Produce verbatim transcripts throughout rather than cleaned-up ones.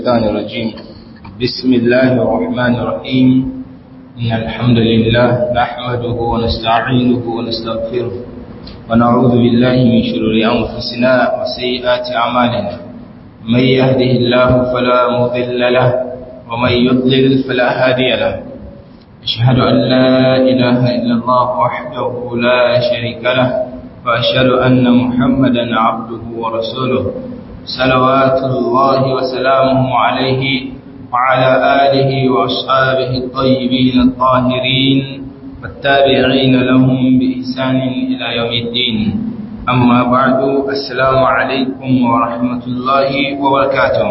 الشيطان الرجيم. بسم الله الرحمن الرحيم. إن الحمد لله نحمده ونستعينه ونستغفره ونعوذ بالله من شرور أنفسنا وسيئات أعمالنا. من يهده الله فلا مضل له ومن يضلل فلا هادي له. أشهد أن لا إله إلا الله وحده لا شريك له وأشهد أن محمدا عبده ورسوله صلوات الله وسلامه عليه وعلى آله وأصحابه الطيبين الطاهرين والتابعين لهم بإحسان إلى يوم الدين. أما بعد، السلام عليكم ورحمة الله وبركاته.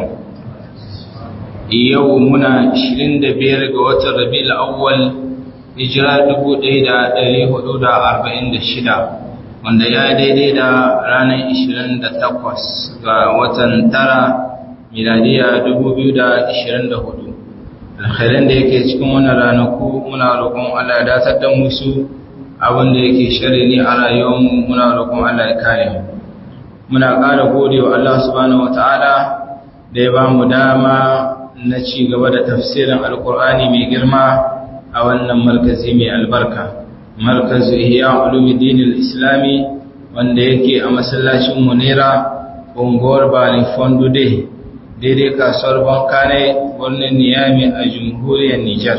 يومنا عشرين دبير قوة الربيع الأول هجرة دبودة دليه حدود أربعين دشدة wanda ya daidai da ranar ishirin da takwas ga watan tara miladiya dubu biyu da ishirin da hudu. Alkhairan da yake cikin wannan ranaku muna roƙon Allah ya datar da musu, abin da yake shari ne a rayuwarmu muna roƙon Allah ya kare mu. Muna ƙara gode wa Allah subhanahu wataala da ya ba mu dama na ci gaba da tafsirin Alƙur'ani mai girma a wannan markazi mai albarka. Markazu Ihya Ulumuddin al-Islami wanda yake a masallacin Munira unguwar Bani Fondude daidai kasuwar Bankane wannan Niyami a Jamhuriyar Nijar.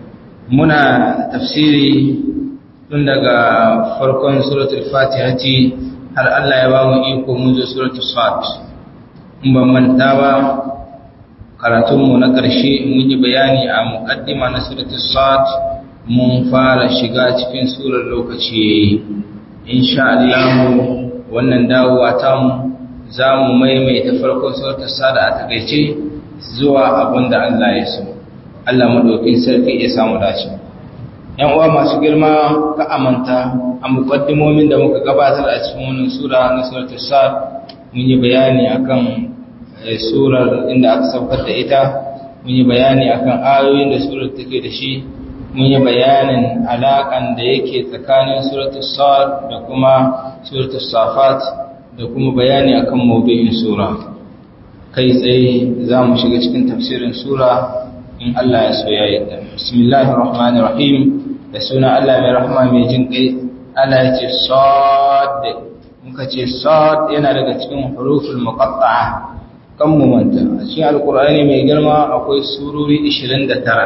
Muna tafsiri tun daga farkon suratul Fatiha har Allah ya ba mu iko mun zo suratul Sad. In ban manta ba karatunmu na ƙarshe mun yi bayani a muqaddima na suratul Sad, mun fara shiga cikin surar lokaci yayi. Insha Allah wannan dawowa ta mu zamu maimaita farkon suratul Sada a takeice zuwa abinda Allah ya so. Allah madaukin sarki ya samu dace. Yan uwa masu girma, ka amanta a muqaddimomin da muka gabatar a cikin wannan sura na suratul Sad mun yi bayani akan surar inda aka saukar da ita, mun yi bayani akan ayoyin da surar take da shi, mun yi bayanin alaƙan da yake tsakanin suratul Sad da kuma suratul Safat da kuma bayani akan mawdu'in sura. Kai tsaye za mu shiga cikin tafsirin sura in Allah ya so ya yarda. Bismillahir Rahmanir Rahim. Da suna Allah mai rahama mai jin kai. Allah ya ce Sad. Muka ce Sad yana daga cikin huruful muqatta'a. Kan mu manta, a cikin Alƙur'ani mai girma akwai surori ishirin da tara.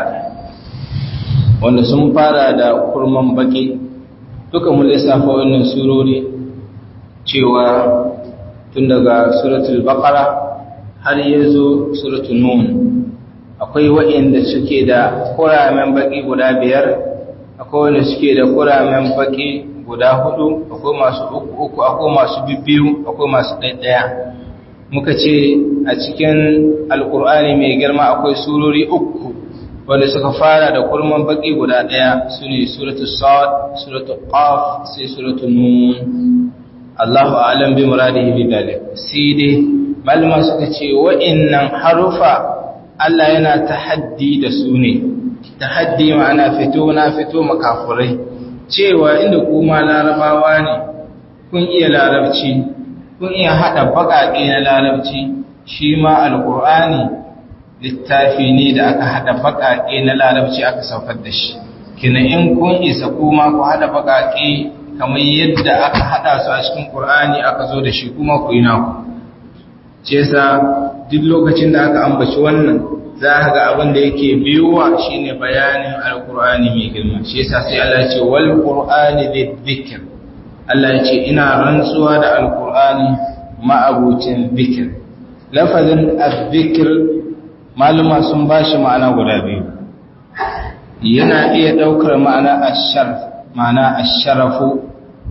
Wanda sun fara da kurman baki. Duka mun lissafa wannan surori cewa tun daga suratul Baqara har yazo suratul Nun. Akwai waɗanda suke da kuramen baki guda biyar, akwai wanda suke da kuramen baki guda hudu, akwai masu uku uku, akwai masu bibbiyu, akwai masu ɗaya. Muka ce a cikin Alƙur'ani mai girma akwai surori uku wanda suka fara da kurman baki guda daya, su ne suratul Sad, suratul Qaf, sai suratul Nun. Allahu a'lam bi muradihi bi dalik. Sai dai malama suka ce wa'annan harufa Allah yana tahaddi da su ne. Tahaddi ma'ana fito na fito makafurai, cewa inda kuma larabawa ne kun iya larabci, kun iya hada baƙaƙe na larabci, shi ma Alƙur'ani littafi ne da aka hada baƙaƙe na larabci aka saukar da shi. Kina in kun isa kuma ku hada baƙaƙe kamar yadda aka hada su a cikin Qur'ani aka zo da shi kuma ku yi naku. Ce sa duk lokacin da aka ambaci wannan za ka ga abin da yake biyuwa shine bayanin Alƙur'ani mai girma. Shi yasa sai Allah ya ce wal Qur'ani lidhikr. Allah ya ce ina rantsuwa da Alƙur'ani ma'abucin zikir. Lafazin az-zikr maluma sun ba shi ma'ana guda biyu. Yana iya ɗaukar ma'ana asharaf, ma'ana asharafu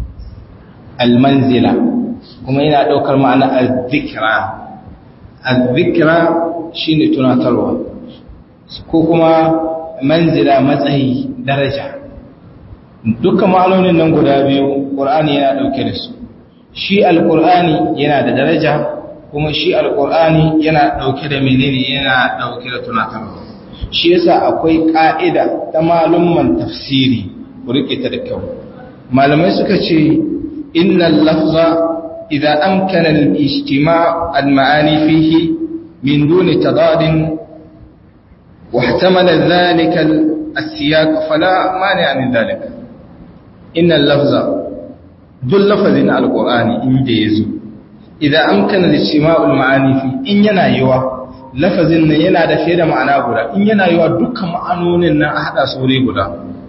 almanzila, kuma yana ɗaukar ma'ana azzikra. Azzikra shine tunatarwa, ko kuma manzila matsayi, daraja. Dukkan ma'anonin nan guda biyu Qur'ani yana ɗauke da su. Shi Alƙur'ani yana da daraja, kuma shi Alƙur'ani yana ɗauke da menene, yana ɗauke da tunatarwa. Shi yasa akwai ƙa'ida ta malumman tafsiri, ku rike ta da kyau. Malamai suka ce innal lafza idza amkana al-ijtima' al-ma'ani fihi min duni tadadin واحتمل ذلك السياق فلا مانع من ذلك إن اللفظ ذو اللفظ القرآن إن جيزو إذا أمكن الاجتماع المعاني فيه إن ينايوا لفظ ينا da fiye da ma'ana guda in yana yiwa dukkan ma'anonin nan a hada su wuri guda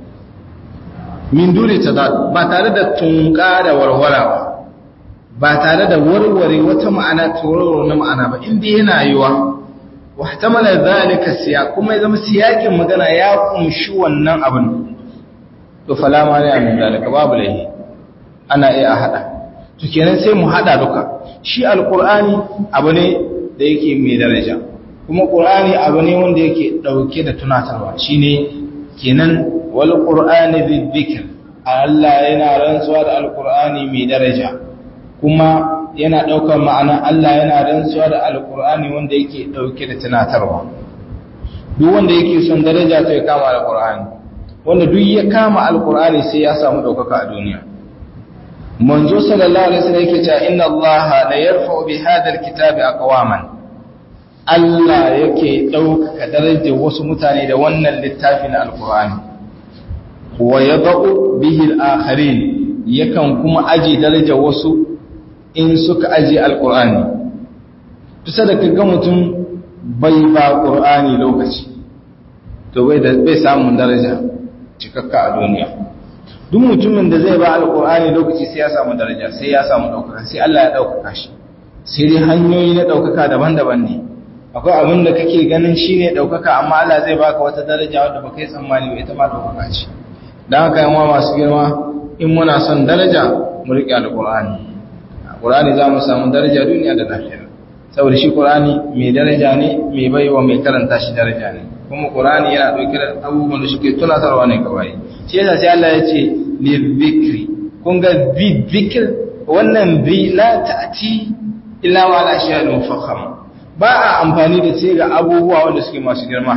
min dole tadad ba tare da tunka da warwara ba ba tare da warware wata ma'ana turoro na ma'ana ba inda yana yiwa wahtamala zalika siyaq kuma ya zama siyakin magana ya kumshi wannan abin to fala ma ne amin zalika babu lahi ana iya hada to kenan sai mu hada duka shi alqur'ani abu ne da yake mai daraja kuma qur'ani abu ne wanda yake dauke da tunatarwa shine kenan wal qur'ani dhikr Allah yana rantsuwa da alqur'ani mai daraja kuma yana ɗaukar ma'ana Allah yana rantsuwa da alƙur'ani wanda yake ɗauke da tunatarwa duk wanda yake son daraja to ya kama alƙur'ani wanda duk ya kama alƙur'ani sai ya samu ɗaukaka a duniya manzo sallallahu alaihi wasallam yake cewa inna Allah la yarfa'u bi hadha alkitabi aqwaman Allah yake ɗaukaka darajar wasu mutane da wannan littafin alƙur'ani wa yadau bihi al-akharin yakan kuma aji darajar wasu in suka aje alkur'ani tusa da kaga mutum bai ba qur'ani lokaci to bai da bai samu daraja cikakka a duniya duk mutumin da zai ba alkur'ani lokaci sai ya samu daraja sai ya samu daukaka sai Allah ya daukaka shi sai dai hanyoyi na daukaka daban-daban ne akwai abin da kake ganin shine daukaka amma Allah zai baka wata daraja wadda baka yi tsammani ba ita ma daukaka ce dan haka yan masu girma in muna son daraja mu riƙe alkur'ani Qur'ani za mu samu daraja duniya da lahira saboda shi Qur'ani mai daraja ne mai baiwa mai karanta shi daraja ne kuma Qur'ani yana dauke da abubuwan da suke tunatarwa ne kawai shi yasa sai Allah ya ce lidhikri kun ga dhikr wannan bi la ta'ti illa ma la shay'un mufakham ba a amfani da ce ga abubuwa wanda suke masu girma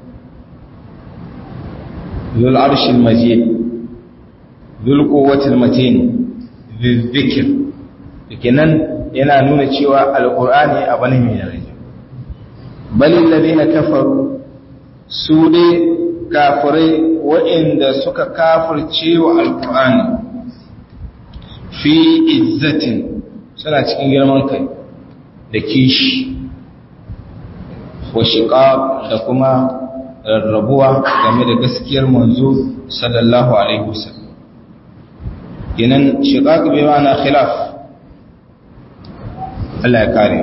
zul arshil majid zul quwwatil matin dhikr kenan yana nuna cewa alqur'ani abu ne mai daraja balil ladina kafaru su ne kafirai waɗanda suka kafirce wa alqur'ani fi izzatin suna cikin girman kai da kishi wa shiqaq da kuma rarrabuwa game da gaskiyar manzo sallallahu alaihi wasallam kenan shiqaq bai ma'ana khilaf Allah ya kare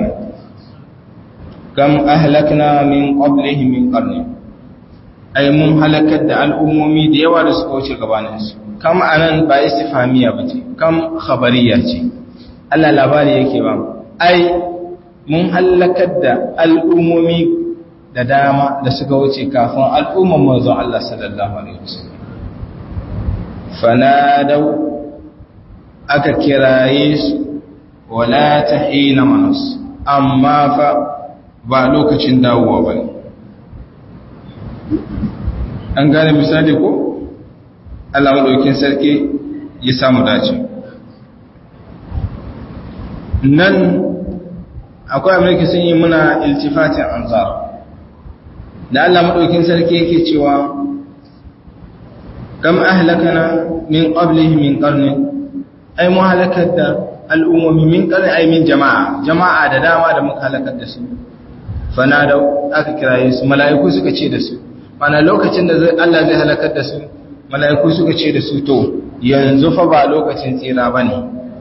kam ahlakna min qablihim min qarni ay mun halakar da al'ummomi da yawa da suka wuce gabanin su kam anan ba istifhamiya bace kam khabariya ce Allah labari yake ba ai mun halakar da al'ummomi da dama da suka wuce kafin al'umman manzon Allah sallallahu alaihi wasallam fanadau aka kiraye su wala ta hina manus amma fa ba lokacin dawowa ba ne an gane misali ko Allah maɗaukin sarki ya samu dace nan akwai amurka sun yi muna iltifatin anzar da Allah maɗaukin sarki yake cewa kam ahlakana min qablihi min qarni ay mu halakar da al'ummomi min qarni ay min jama'a jama'a da dama da muka halakar da su fana da aka kiraye su mala'iku suka ce da su mana lokacin da Allah zai halakar da su mala'iku suka ce da su to yanzu fa ba lokacin tsira bane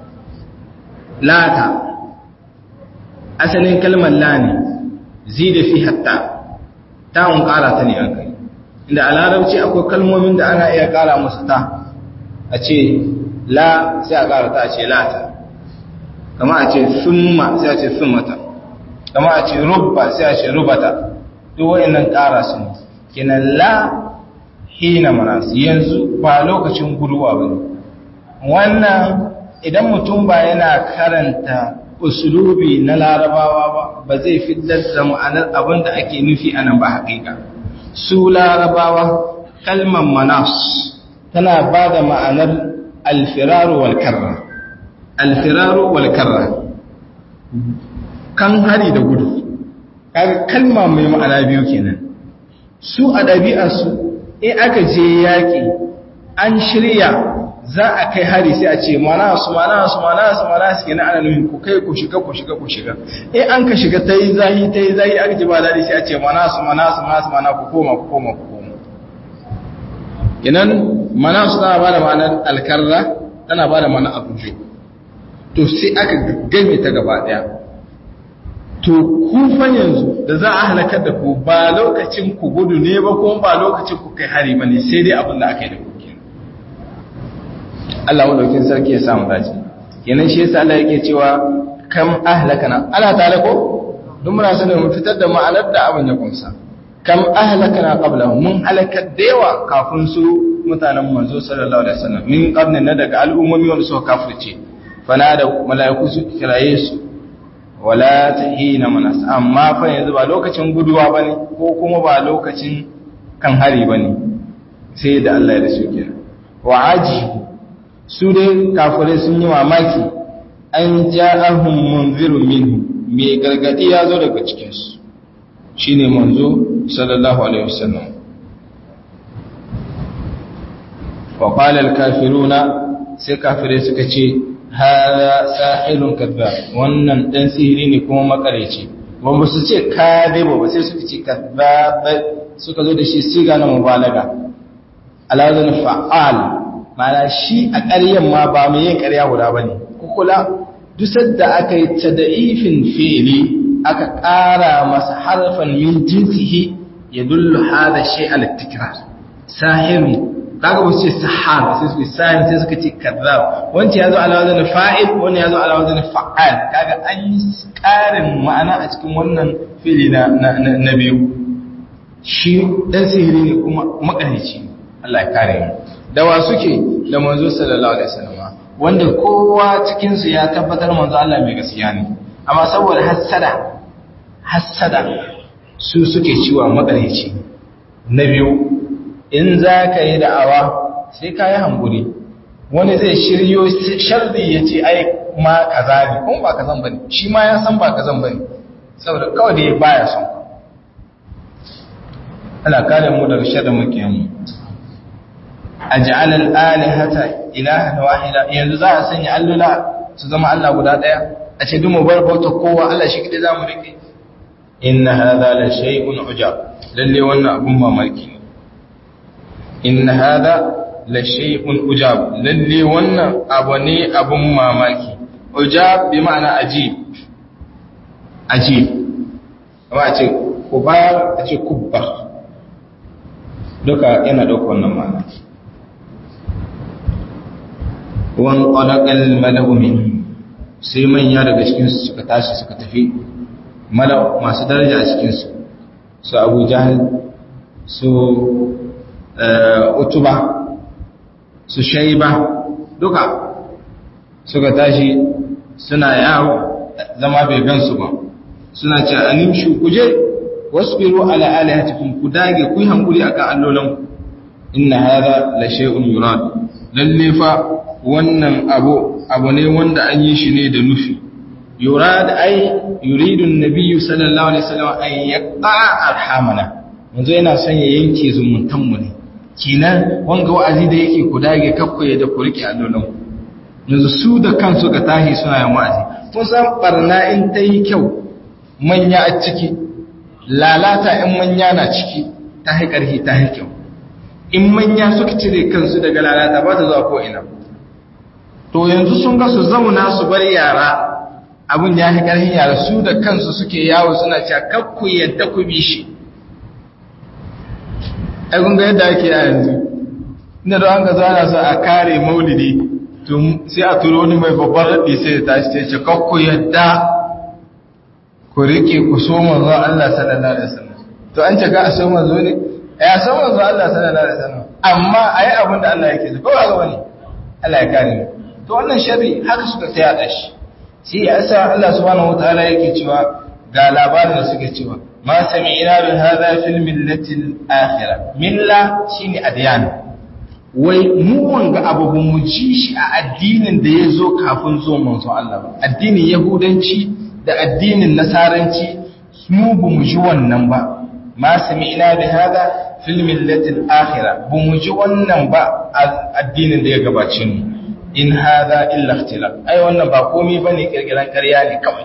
lata asalin kalmar la ne zida fi hatta ta un kara ta ne akai inda a larabci akwai kalmomin da ana iya kara musu ta a ce la sai a kara ta a ce lata kama a ce summa sai a ce summata kama a ce rubba sai a ce rubata duk wayannan kara su ne kenan la hina manas yanzu ba lokacin guduwa bane wannan idan mutum ba yana karanta usulubi na larabawa ba ba zai fitar da ma'anar abin da ake nufi anan ba haƙiƙa su larabawa kalmar manas tana ba da ma'anar alfiraru wal karra alfiraru wal karra kan hari da gudu kaga kalma mai ma'ana biyu kenan su a ɗabi'arsu in aka je yaƙi an shirya za a kai hari sai a ce mana su mana su mana su mana su kenan ana nufin ku kai ku shiga ku shiga ku shiga in an ka shiga ta yi zahi ta yi zahi aka ji ba daɗi sai a ce mana su mana su mana su mana ku koma ku koma ku koma kenan mana su tana ba da ma'anar alkarra tana ba da ma'anar abuja to sai aka game ta gaba ɗaya to kufan yanzu da za a halakar da ku ba lokacin ku gudu ne ba kuma ba lokacin ku kai hari ba ne sai dai abin da aka yi da ku kenan Allah wadaukin sarki ya samu dace kenan shi yasa Allah yake cewa kam ahlakana Allah ta'ala ko duk muna sanin mu fitar da ma'anar da abin ya kunsa kam ahlakana qabla mun halakar da yawa kafin su mutanen manzo sallallahu alaihi wasallam min qarnin na daga al'ummomi wanda suka kafirce fana da mala'iku su kiraye su wala tahina manas amma fa yanzu ba lokacin guduwa bane ko kuma ba lokacin kan hari bane sai da Allah ya rasu kenan wa aji su dai kafirai sun yi mamaki an ja'ahum munzirun minhu me gargadi ya zo daga cikin su shine manzo sallallahu alaihi wasallam wa qala al-kafiruna sai kafirai suka ce hada sahirun kadhab wannan dan sihiri ne kuma makareci ba mu su ce kadhiba ba sai suka ce kadhab suka zo da shi siga na mubalaga alazan fa'al mana shi a ƙaryan ma ba mu yin ƙarya guda bane kukula duk sadda aka yi tad'ifin fi'li aka ƙara masa harfan min jinsihi yadullu hada shay ala tikrar sahirun kaga ba su ce sahar sai suka sahir sai suka ce kazzab wanda yazo ala wazn fa'il wanda yazo ala wazn fa'al kaga an yi karin ma'ana a cikin wannan fili na na biyu shi dan sihiri ne kuma makarici Allah ya kare mu da wa suke da manzo sallallahu alaihi wasallam wanda kowa cikin su ya tabbatar manzo Allah mai gaskiya ne amma saboda hassada hassada su suke ciwa makarici na biyu in za ka yi da'awa sai ka yi hamburi wani zai shiryo sharri ya ce ai ma kaza ne kuma ba kazan bane shi ma ya san ba kazan bane saboda kawai da ya baya son ana kare mu daga sharrin makiyanmu aj'al al-alihata ilahan wahida yanzu za a sanya allula su zama Allah guda daya a ce dumu bar bauta kowa Allah shi kadai zamu rike inna hadha la shay'un ujab lalle wannan abun mamaki ne inna hadha la shay'un ujab lalle wannan abu ne abun mamaki ujab bi ma'ana ajib ajib amma a ce kubar a ce kubba duka yana dauka wannan ma'ana wan qalaqal mala'u min sai manya daga cikin su suka tashi suka tafi mala'u masu daraja a cikin su su Abu Jahl su utuba su shaiba duka suka tashi suna yawo zama bai gansu ba suna ce animshu kuje wasbiru ala alihatikum ku dage ku yi hankuri akan allolanku inna hadha la shay'un yurad lalle fa wannan abu abu ne wanda an yi shi ne da nufi yurad ay yuridu an-nabiy sallallahu alaihi wasallam an yaqta'a arhamana manzo yana son ya yanke zumuntan mu ne kinan wanga wa'azi da yake ku dage kakkoye da ku rike allolan ku yanzu su da kansu ga tahi suna yin wa'azi kun san barna in ta yi kyau manya a ciki lalata in manya na ciki ta hai karhi ta hai kyau in manya suka cire kansu daga lalata ba ta zuwa ko ina to yanzu sun ga su zauna su bar yara abin ya hai karhin yara su da kansu suke yawo suna cewa kakku yadda ku bi shi ai kun ga yadda ake yanzu inda da an ga zana su a kare maulidi to sai a turo wani mai babban raɗi sai ya tashi sai ce kakku yadda ku rike ku so manzo Allah sallallahu alaihi wasallam to an ce ga a so manzo ne ya so manzo Allah sallallahu alaihi wasallam amma ayi abin da Allah yake so ko ba ga wani Allah ya kare mu to wannan sharri haka suka tsaya da shi sai ya sa Allah subhanahu wataala yake cewa ga labarin da suke cewa ma sami'na bi hadha fil millati al-akhirah milla shine adyan wai mu wanga abu mu ji shi a addinin da ya zo kafin zuwan manzo Allah ba addinin yahudanci da addinin nasaranci mu bu mu ji wannan ba ma sami'na bi hada fil millati al-akhirah bu mu ji wannan ba addinin da ya gabace mu in hada illa ikhtilaf ai wannan ba komai bane kirkiran ƙarya ne kawai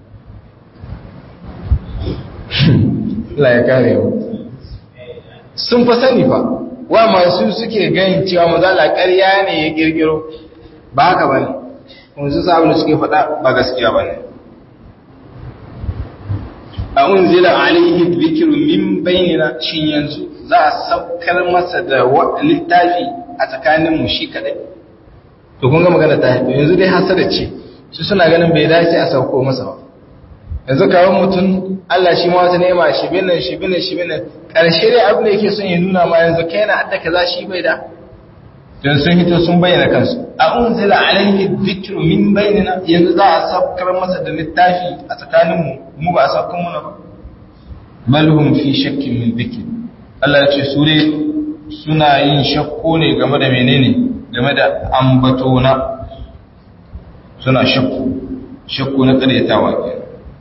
Allah ya kare mu sun fa sani fa wa masu suke ganin cewa mazala ƙarya ne ya kirkiro ba haka bane kuma su sabu suke faɗa ba gaskiya bane a unzila alaihi dhikru min bainina shin yanzu za a saukar masa da littafi a tsakanin mu shi kadai to kun ga magana ta haifu yanzu dai hasada ce su suna ganin bai dace a sauko masa ba yanzu kawai mutum Allah shi ma wata nema shi binan shi binan shi binan ƙarshe dai abu da yake son ya nuna ma yanzu kai na adda kaza shi bai da don sun hito sun bayyana kansu a unzila alaihi dhikru min bainina yanzu za a saukar masa da littafi a tsakanin mu mu ba a saukar muna ba bal hum fi shakkin min dhikri Allah ya ce su dai suna yin shakku ne game da menene game da ambatona suna shakku shakku na karyatawa ke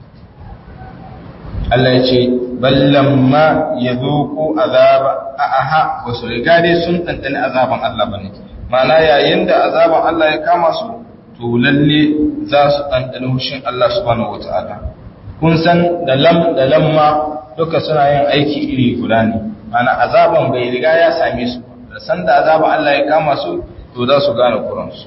Allah ya ce ballan ma ya zuku azaba a aha ba su riga dai sun ɗanɗani azaban Allah ba ne ma'ana yayin da azaban Allah ya kama su to lalle za su ɗanɗani hushin Allah subhanahu wata'ala kun san da lam da lamma duka suna yin aiki iri guda ne ma'ana azaban bai riga ya same su da san da azaban Allah ya kama su to za su gane kuransu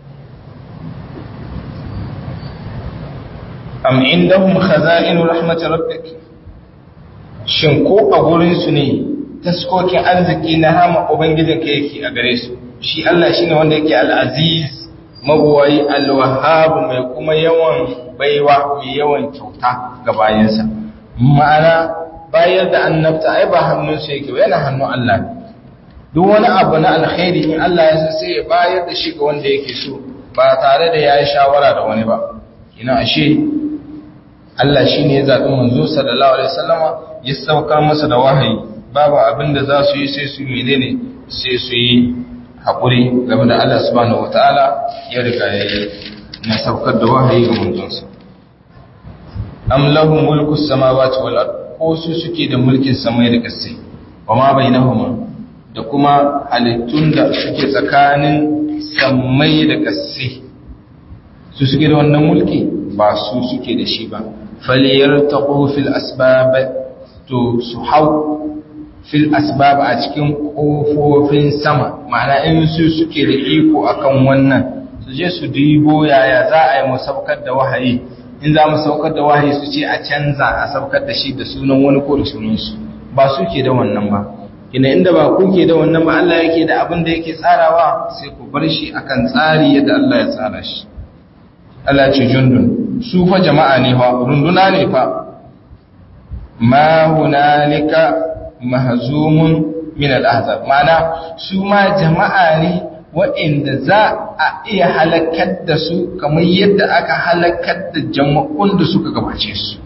am indahum khaza'inu rahmat rabbik shin ko a gurin su ne taskokin arziki na hama ubangijinka yake a gare su shi Allah shine wanda yake al-aziz mabawai al-wahhab mai kuma yawan baiwa mai yawan kyauta ga bayansa ma'ana bayar da annabta ai ba hannun su yake ba yana hannun Allah duk wani abu na alkhairi in Allah ya so sai ya bayar da shi ga wanda yake so ba tare da yayi shawara da wani ba ina ashe Allah shine ya zabi manzo sallallahu alaihi wasallama ya saukar masa da wahayi babu abin da za su yi sai su menene sai su yi hakuri game da Allah subhanahu wataala ya riga ya yi na saukar da wahayi ga manzonsa am lahu mulku samawati wal ard ko su suke da mulkin samai da ƙasai wa ma bainahuma da kuma halittun da suke tsakanin samai da ƙasai su suke da wannan mulki ba su suke da shi ba falyartaqu fil asbab to su hau fil asbab a cikin kofofin sama ma'ana in su suke da iko akan wannan su je su dibo yaya za a yi mu saukar da wahayi in za mu saukar da wahayi su ce a canza a saukar da shi da sunan wani ko da sunansu ba su ke da wannan ba kina inda ba ku ke da wannan ba Allah yake da abin da yake tsarawa sai ku bar shi akan tsari yadda Allah ya tsara shi Allah ce jundun su fa jama'a ne fa runduna ne fa ma hunalika mahzumun min al-ahzab ma'ana su ma jama'a ne waɗanda za a iya halakar da su kamar yadda aka halakar da jama'un da suka gabace su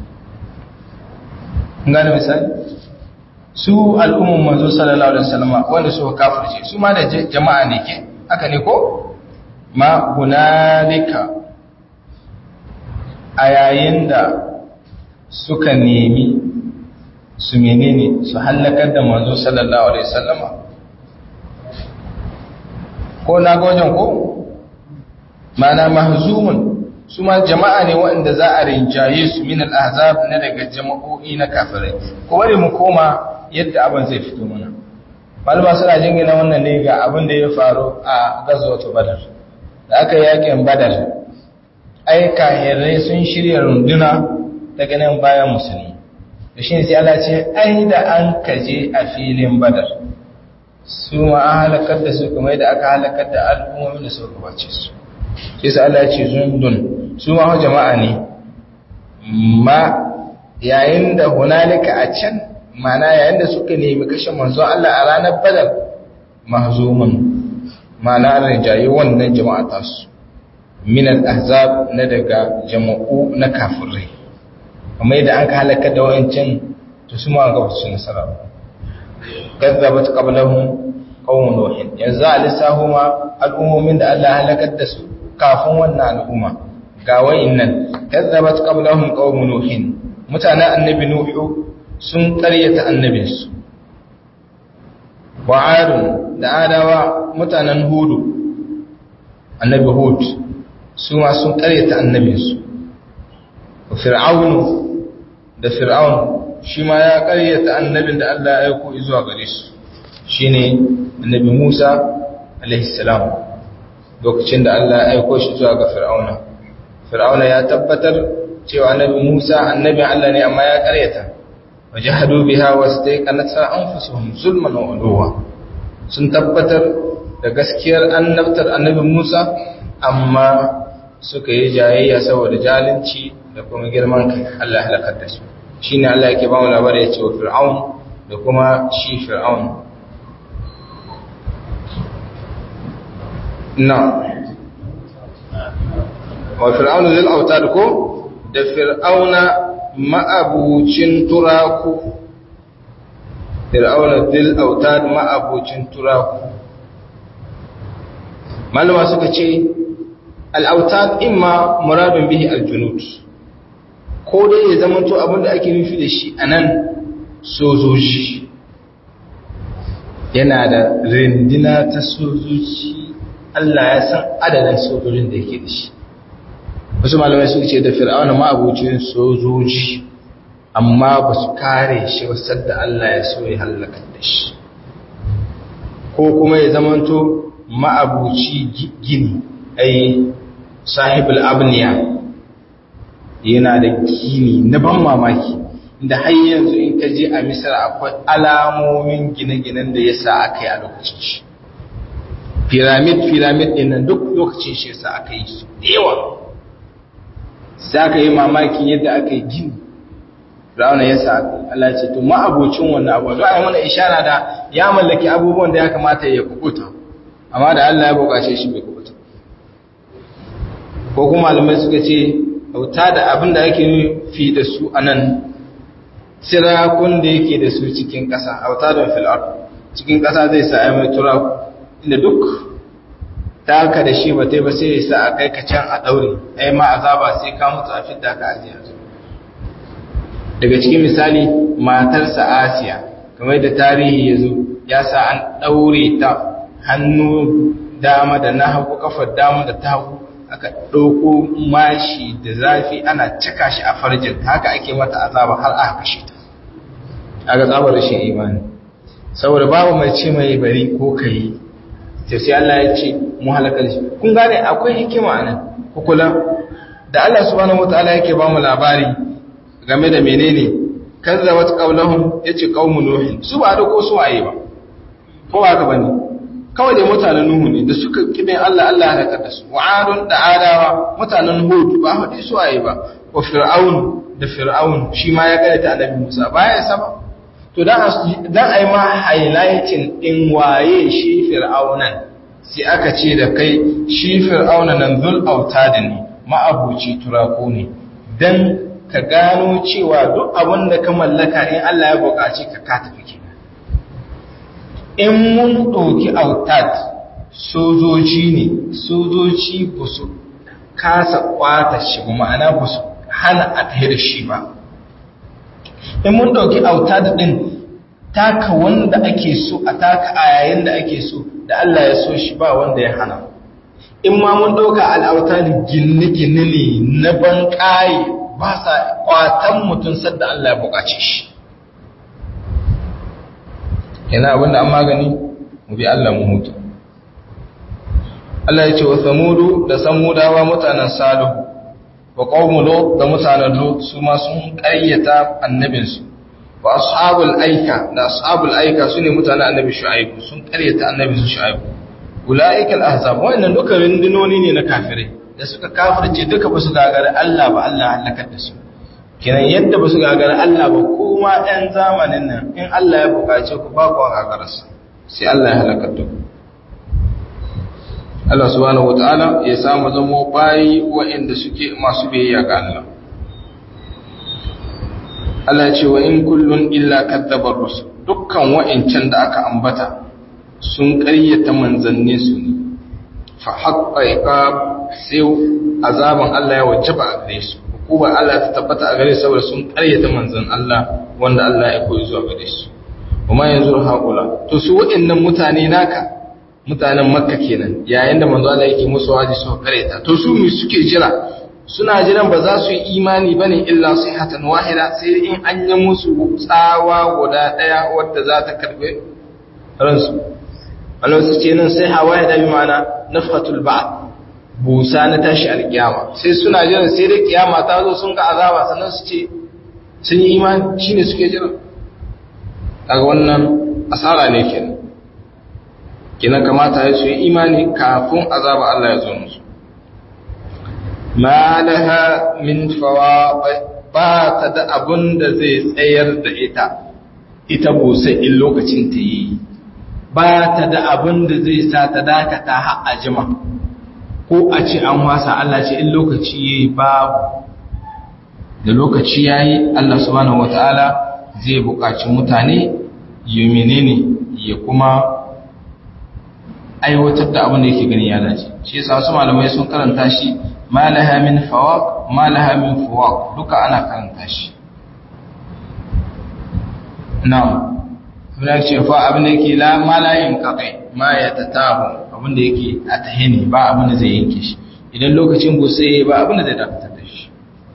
gane misali su al'umman manzo sallallahu alaihi wasallam wanda suka kafirce su ma da jama'a ne ke haka ne ko ma hunalika a yayin da suka nemi su menene su halakar da manzo sallallahu alaihi wasallama ko na ga wajen ko mana mahzumun su ma jama'a ne waɗanda za a rinjaye su min al-ahzab na daga jama'o'i na kafirai ko bari mu koma yadda abin zai fito mana malama suna jingina wannan ne ga abin da ya faru a gazwatu badar da aka yi yakin badar ai kahirai sun shirya runduna daga nan bayan musulmi da shi sai Allah ce ai da an kaje a filin badar su ma an halakar da su kuma da aka halakar da al'ummomin da suka gabace su sai sai Allah ce zundun su ma jama'a ne ma yayin da hunalika a can mana yayin da suka nemi kashe manzon Allah a ranar badar mahzumun mana an rinjaye wannan jama'a tasu min al-ahzab na daga jama'u na kafirai amma idan an ka halakar da wayancin to su ma ga su nasara kazzabat qablahum qawmun nuh yanzu alisahu ma al'ummomin da Allah halakar da su kafin wannan al'umma ga wayannan kazzabat qablahum qawmun nuh mutanen annabi nuhu sun ƙaryata annabinsu wa adun da adawa mutanen hudu annabi hud su ma sun ƙaryata annabinsu wa fir'aunu da fir'aun shi ma ya ƙaryata annabin da Allah ya aiko zuwa gare su shine annabi Musa alaihi salam lokacin da Allah ya aiko shi zuwa ga fir'auna fir'auna ya tabbatar cewa annabi Musa annabin Allah ne amma ya ƙaryata wajahadu biha wastaqanatha anfusuhum zulman wa uluwa sun tabbatar da gaskiyar annabtar annabi Musa amma suka yi jayayya saboda zalunci da kuma girman kai Allah ya halakar da su shine Allah yake ba mu labari ya ce wa fir'aun da kuma shi fir'aun na wa fir'aunu zil autad ko da fir'auna ma'abucin turaku fir'auna zil autad ma'abucin turaku malama suka ce al-autad imma muradun bihi al-junud ko dai ya zamanto abinda ake nufi da shi anan sojoji yana da rindina ta sojoji Allah ya san adadin sojojin da yake da shi wasu malamai sun ce da fir'auna ma abucin sojoji amma ba su kare shi ba sadda Allah ya so ya halaka da shi ko kuma ya zamanto ma'abuci gini ai sahibul abniya yana da gini na ban mamaki inda har yanzu in ka je a Misra akwai alamomin gine-ginen da yasa aka yi a lokacin shi pyramid pyramid din nan duk lokacin shi yasa aka yi su yawa sai aka yi mamakin yadda aka yi gini Fir'auna yasa Allah ya ce to ma abocin wannan abu don ai mana ishara da ya mallaki abubuwan da ya kamata ya kubuta amma da Allah ya bukace shi bai kubuta ko kuma malamai suka ce auta da abin da ake nufi da su anan sirakun da yake da su cikin ƙasa auta da fil ard cikin ƙasa zai sa ai mai turaku inda duk taka da shi ba tai ba sai ya sa a kai ka can a daure ai ma azaba sai ka mutu a fidda ka ajiya daga cikin misali matarsa Asiya kamar da tarihi yazo ya sa an daure ta hannu dama da na hagu kafar dama da ta hagu aka dauko mashi da zafi ana cika shi a farjin haka ake mata azaba har aka kashe ta aka tsabar shi imani saboda babu mai ce mai bari ko kai sai sai Allah ya ce mu halakar shi kun gane akwai hikima anan ku kula da Allah subhanahu wataala yake ba mu labari game da menene kazzabat qawluhum yace qaumun nuh su ba da ko su waye ba ko ba ka bane kawai da mutanen nuhu ne da suka kibin Allah Allah ya halaka da su wa'adun da adawa mutanen hud ba hadi su waye ba wa fir'aun da fir'aun shi ma ya karanta annabi Musa baya saba to dan dan ai ma highlighting din waye shi fir'aunan sai aka ce da kai shi fir'auna nan zul autadin ma'abuci turako ne dan ka gano cewa duk abin da ka mallaka in Allah ya buƙaci ka ka tafi kenan in mun ɗauki autad sojoji ne sojoji ba su kasa kwata shi ba ma'ana ba su hana a tahi da shi ba in mun ɗauki autad ɗin taka wanda ake so a taka a yayin da ake so da Allah ya so shi ba wanda ya hana in ma mun ɗauka al'autad gine-gine ne na ban ƙaye ba sa kwatan mutum sadda Allah ya buƙace shi yana abinda an magani mu bi Allah mu huta Allah ya ce wa samudu da samudawa mutanen salihu wa qaumu lut da mutanen lut su ma sun ƙaryata annabinsu wa ashabul aika da ashabul aika sune mutanen annabi shu'aib sun ƙaryata annabinsu shu'aib ulaika al-ahzab wannan duka rindinoni ne na kafirai da suka kafirce duka ba su gagara Allah ba Allah halakar da su kiran yadda ba su gagara Allah ba kuma ɗan zamanin nan in Allah ya buƙace ku ba ku gagararsa sai Allah ya halakar da ku Allah subhanahu wataala ya samu zamo bayi waɗanda suke masu biyayya ga Allah Allah ya ce wa in kullun illa kadzabar rusul dukkan wa'incan da aka ambata sun ƙaryata manzanni su ne fa haqqa iqab sai azaban Allah ya wajaba a gare su hukumar Allah ta tabbata a gare saboda sun karyata manzon Allah wanda Allah ya koyi zuwa gare su kuma yanzu haƙula to su waɗannan mutane naka mutanen makka kenan yayin da manzo Allah yake musu waji su karyata to su mu suke jira suna jiran ba za su yi imani bane illa sihatan wahida sai in an yi musu tsawa guda daya wadda za ta karbe ransu Allah su ce nan sai hawaye da bi ma'ana nafhatul ba'd busa na tashi alkiyama sai suna jiran sai da kiyama ta zo sun ga azaba sannan su ce sun yi imani shine suke jira kaga wannan asara ne kenan kenan kamata ya su yi imani kafin azaba Allah ya zo musu ma laha min fawaq ba ta da abun da zai tsayar da ita ita busa in lokacin ta yi ba ta da abun da zai sa ta dakata har a jima ko a ce an wasa Allah ce in lokaci yayi babu da lokaci yayi Allah subhanahu wataala zai buƙaci mutane yi menene ya kuma aiwatar da abin da yake gani ya dace shi yasa wasu malamai sun karanta shi ma laha min fawaq ma laha min fawaq duka ana karanta shi na'am abin ce fa abin da yake la ma la yanqati ma yatatabu abin da yake a tahini ba abin da zai yanke shi idan lokacin gose ba abin da zai dakatar da shi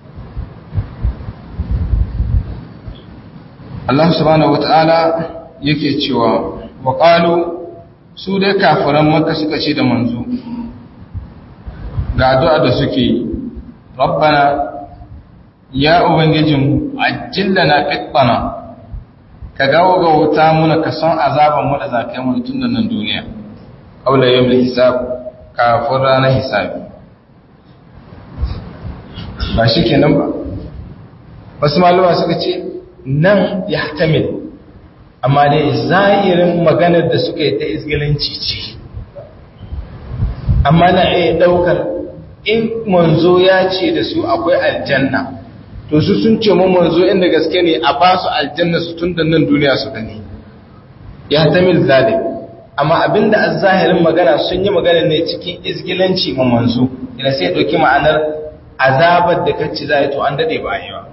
Allah subhanahu wataala yake cewa wa qalu su dai kafiran Makka suka ce da manzo ga addu'a da suke yi rabbana ya ubangijin ajjil lana qitana ka gawo ga wuta muna ka san azaban mu da zakai mu tun da nan duniya aula yawm hisab kafin ranar hisabi ba shi kenan ba wasu malama suka ce nan ya tamil amma dai zahirin maganar da suka yi ta izgilanci ce amma na iya daukar in manzo ya ce da su akwai aljanna to su sun ce mun manzo inda gaske ne a ba su aljanna su tun da nan duniya su gani ya tamil zalim amma abinda az-zahirin magana sun yi magana ne cikin izgilanci mun manzo ina sai dauki ma'anar azabar da kace zai to an dade ba yi ba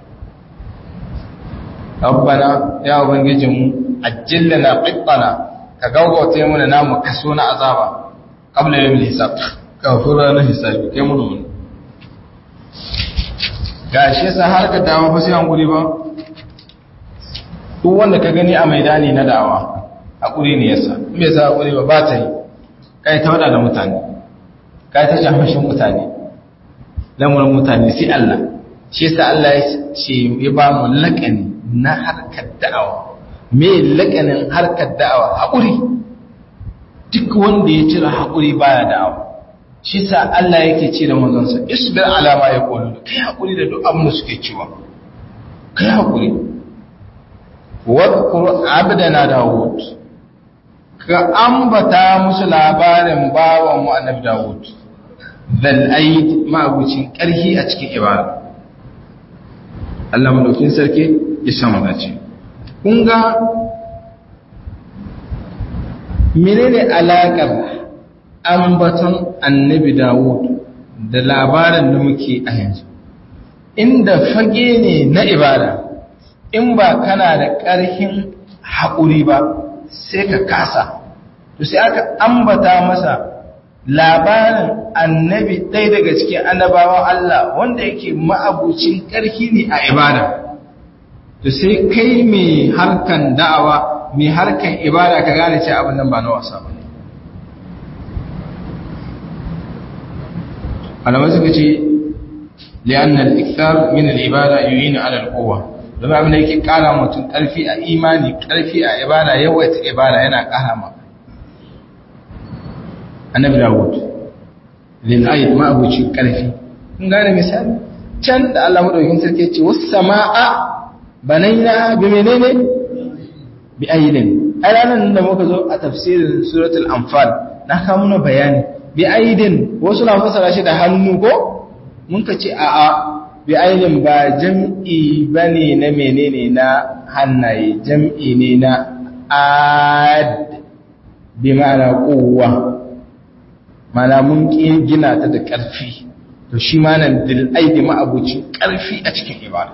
rabbana ya ubangijinmu ajillana qittana ka gaugauta mana namu kaso na azaba qabla yawmil hisab kafin ranar hisabi kai mun mun gashi sa har ka dawo ba sai an guri ba duk wanda ka gani a maidani na dawa hakuri ne yasa me yasa hakuri ba ba ta yi kai ta wada da mutane kai ta jahashin mutane lamuran mutane sai Allah shi yasa Allah ya ce ya ba mu laƙani na harkar da'awa me laƙanin harkar da'awa haƙuri duk wanda ya cire haƙuri baya da'awa shi sa Allah yake ce da manzonsa isbir ala ma yaqulu kai haƙuri da duk abin da suke cewa kai haƙuri wadhkur abdana Dawud ka ambata musu labarin bawan mu annabi Dawud dal aid ma'abucin ƙarhi a cikin ibada Allah madaukin sarki ya sama dace kun ga menene alaƙar ambaton annabi Dawud da labarin da muke a yanzu inda fage ne na ibada in ba kana da ƙarfin haƙuri ba sai ka kasa to sai aka ambata masa labarin annabi ɗaya daga cikin annabawan Allah wanda yake ma'abucin ƙarfi ne a ibada to sai kai mai harkan da'awa mai harkan ibada ka gane ce abin nan ba na wasa ba ne alamai suka ce li'anna al-ikthar min al-ibada yu'inu 'ala al-quwwa don abin da yake kara mutum karfi a imani karfi a ibada yawaita ibada yana kara ma annabi Dawud lil ayat ma abuci karfi kun gane misali can da Allah madaukakin sarki ya ce was samaa banaina bi menene bi aidin ayanan da muka zo a tafsirin suratul anfal na kawo mana bayani bi aidin wasu na fasara shi da hannu ko mun ka ce a a bi aidin ba jam'i bane na menene na hannaye jam'i ne na ad bi ma'ana quwwa mana mun gina ta da karfi to to shi ma nan dil aidi ma'abucin ƙarfi a cikin ibada.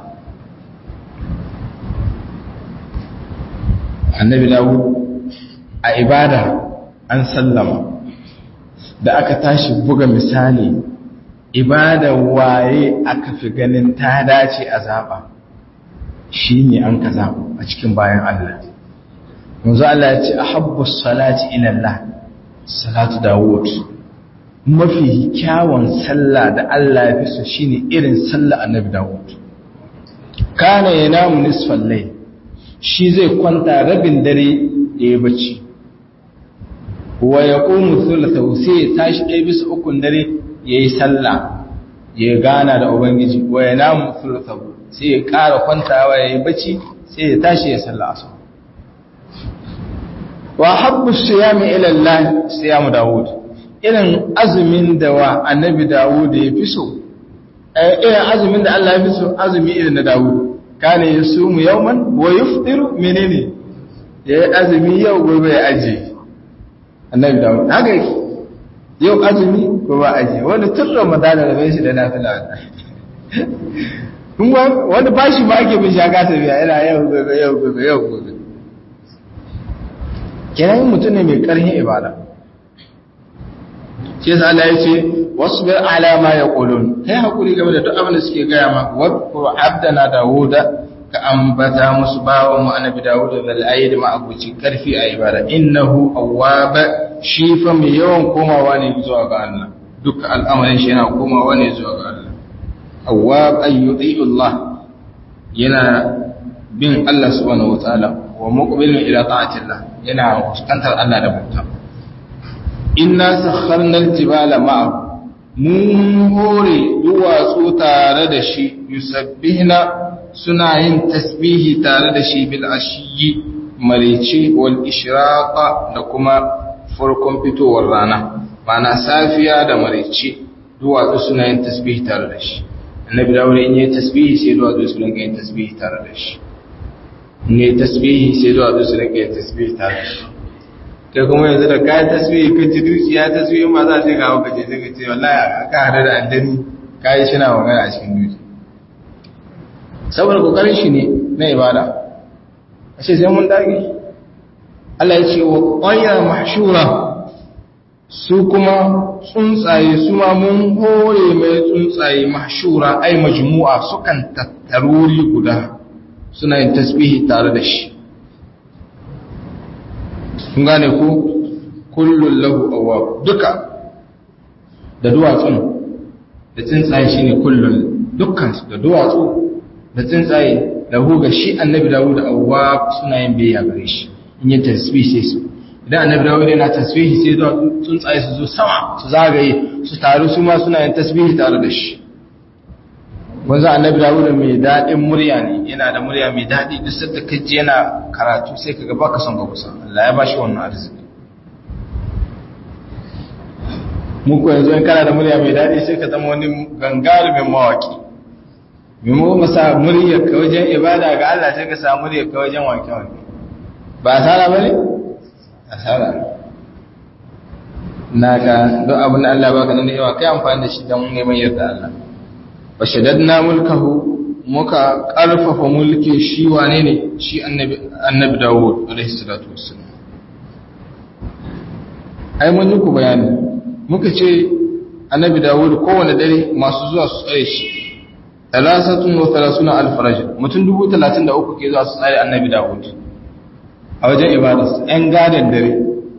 Annabi Dawud a ibada an sallama da aka tashi buga misali ibada waye aka fi ganin ta dace a zaba shi ne an ka zaba a cikin bayan Allah. Yanzu Allah ya ce ahabbu salati ila Allah salatu Dawud, mafi kyawun sallah da Allah ya fi so shine irin sallah Annabi Dawud. Kana yanamu nisfal layl, shi zai kwanta rabin dare yayi bacci, wa yaqumu thuluthahu, sai ya tashi ɗaya bisa ukun dare yayi sallah ya gana da ubangiji, wa yanamu thuluthahu, sai ya ƙara kwantawa yayi bacci, sai ya tashi ya sallah asuba. Wa habbu siyami ila Allah siyamu Dawud, irin azumin da wa Annabi Dawud ya fi so, irin azumin da Allah ya fi so azumi irin da Dawud. Kana yasumu yawman wa yufṭiru menene, yayi azumi yau gobe ya aje. Annabi Dawud haka yake, yau azumi gobe aje, wanda tun Ramadan da bai shi da nafila. Kuma wanda bashi ba ake bin shaka ta biya, yana yau gobe yau gobe yau gobe. Kenan mutum ne mai ƙarfin ibada. Shi yasa Allah ya ce wasbir ala ma yaqulun, kai hakuri game da duk abin da suke gaya ma. Wa abdana Dawuda, ka ambata musu bawan mu Annabi Dawuda bil aid ma abuci karfi a ibada, innahu awwab, shi fa mai yawan komawa ne zuwa ga Allah, duk al'amarin shi yana komawa ne zuwa ga Allah. Awwab ay yuti'u Allah, yana bin Allah subhanahu wataala, wa muqbilun ila ta'atillah, yana fuskantar Allah da bauta. Inna sakharna al-jibala ma'a, mun hore duwatsu tare da shi, yusabbihna, suna yin tasbihi tare da shi bil ashiyi, marici wal ishraqa, da kuma farkon fitowar rana, ma'ana safiya da marici duwatsu suna yin tasbihi tare da shi. Annabi Dawud in yi tasbihi sai duwatsu su rinka yin tasbihi tare da shi, ne tasbihi sai duwatsu su rinka yin tasbihi tare da shi. Kai kuma yanzu da kayan tasbihi kan ci dukiya tasbihi ma za su ga hauka ce sai ka ce wallahi aka hada da addani kayi shi na magana a cikin duki, saboda kokarin shi ne na ibada. Ashe sai mun dage. Allah ya ce wa qayya mahshura, su kuma tsuntsaye su ma mun hore mai tsuntsaye mahshura ai majmu'a, sukan tattaruri guda suna yin tasbihi tare da shi. Kun gane ku, kullun lahu awwab, duka da duwatsun da tsuntsaye shine kullun, dukkan da duwatsu da tsuntsaye lahu ga shi Annabi Dawud awwab, suna yin biyayya gare shi in yi tasbih sai su. Idan Annabi Dawud yana tasbihi sai da tsuntsaye su zo sama su zagaye su taru su ma suna yin tasbihi tare da shi. Wanzu Annabi Dawud mai daɗin murya ne, yana da murya mai daɗi, duk sadda kaji yana karatu sai kaga baka son ga kusa. Allah ya bashi wannan arziki. Mu ko yanzu in kana da murya mai daɗi sai ka zama wani gangarumin mawaki. Mimo masa murya ka wajen ibada ga Allah sai ka samu murya ka wajen wake-wake. Ba asara bane? Asara. Naka don abin da Allah baka nan yawa kai amfani da shi don neman yarda Allah. Wa shaddadna mulkahu, muka ƙarfafa mulki shi wane ne shi annabi annabi Dawud alaihi salatu wassalam. Ai mun yi ku bayani, muka ce annabi Dawud kowane dare masu zuwa su tsare shi talasatun wa talasuna alf rajul, mutum dubu talatin da uku ke zuwa su tsare annabi Dawud a wajen ibadarsa, ‘yan gadon dare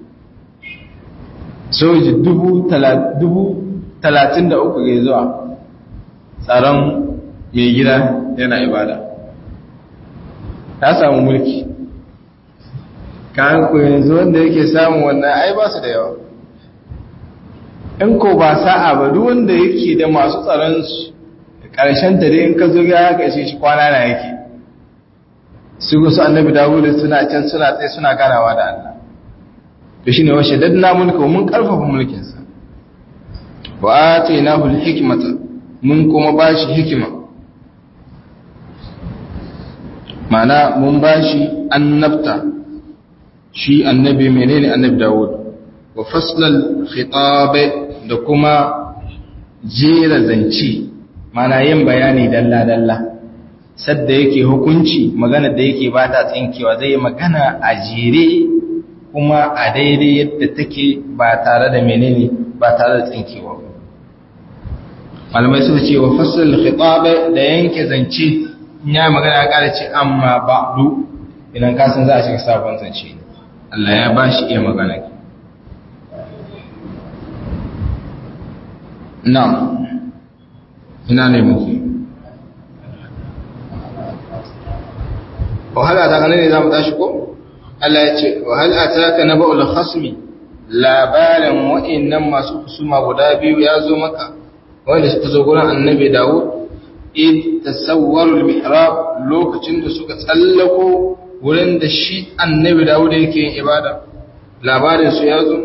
soji dubu talatin da uku ke zuwa tsaron mai gida yana ibada. Ta samu mulki, kayan ku yanzu wanda yake samun wannan ai ba su da yawa. In ko ba sa'a ba duk wanda yake da masu tsaron su ƙarshen ta dai in ka zo ya kashe shi kwana na yake. Su gusu annabi Dawud suna can suna tsaye suna ganawa da Allah. To shine wa shaddadna mulka, mun karfafa mulkinsa. Wa atainahu al-hikmata, mun kuma bashi hikima. Mana mun bashi annabta, shi annabi menene annabi Dawud. Wa faslal khitab, da kuma jera zance mana yin bayani dalla-dalla sadda yake hukunci magana da yake ba ta tsinkewa zai magana a jere kuma a daidai yadda take ba tare da menene ba tare da tsinkewa malamai suka ce wa fasl khitab da yanke zance ya magana ya kara ce amma ba'du idan ka san za a shiga sabon zance Allah ya bashi iya magana na'am ina ne muke wahala ta ganin ne za mu tashi ko Allah ya ce wahal ataka naba'ul khasmi labarin wa'annan masu kusuma guda biyu ya zo maka wanda suka zo gurin annabi Dawud id tasawwarul mihrab lokacin da suka tsallako wurin da shi annabi Dawud yake yin ibada labarin su ya zo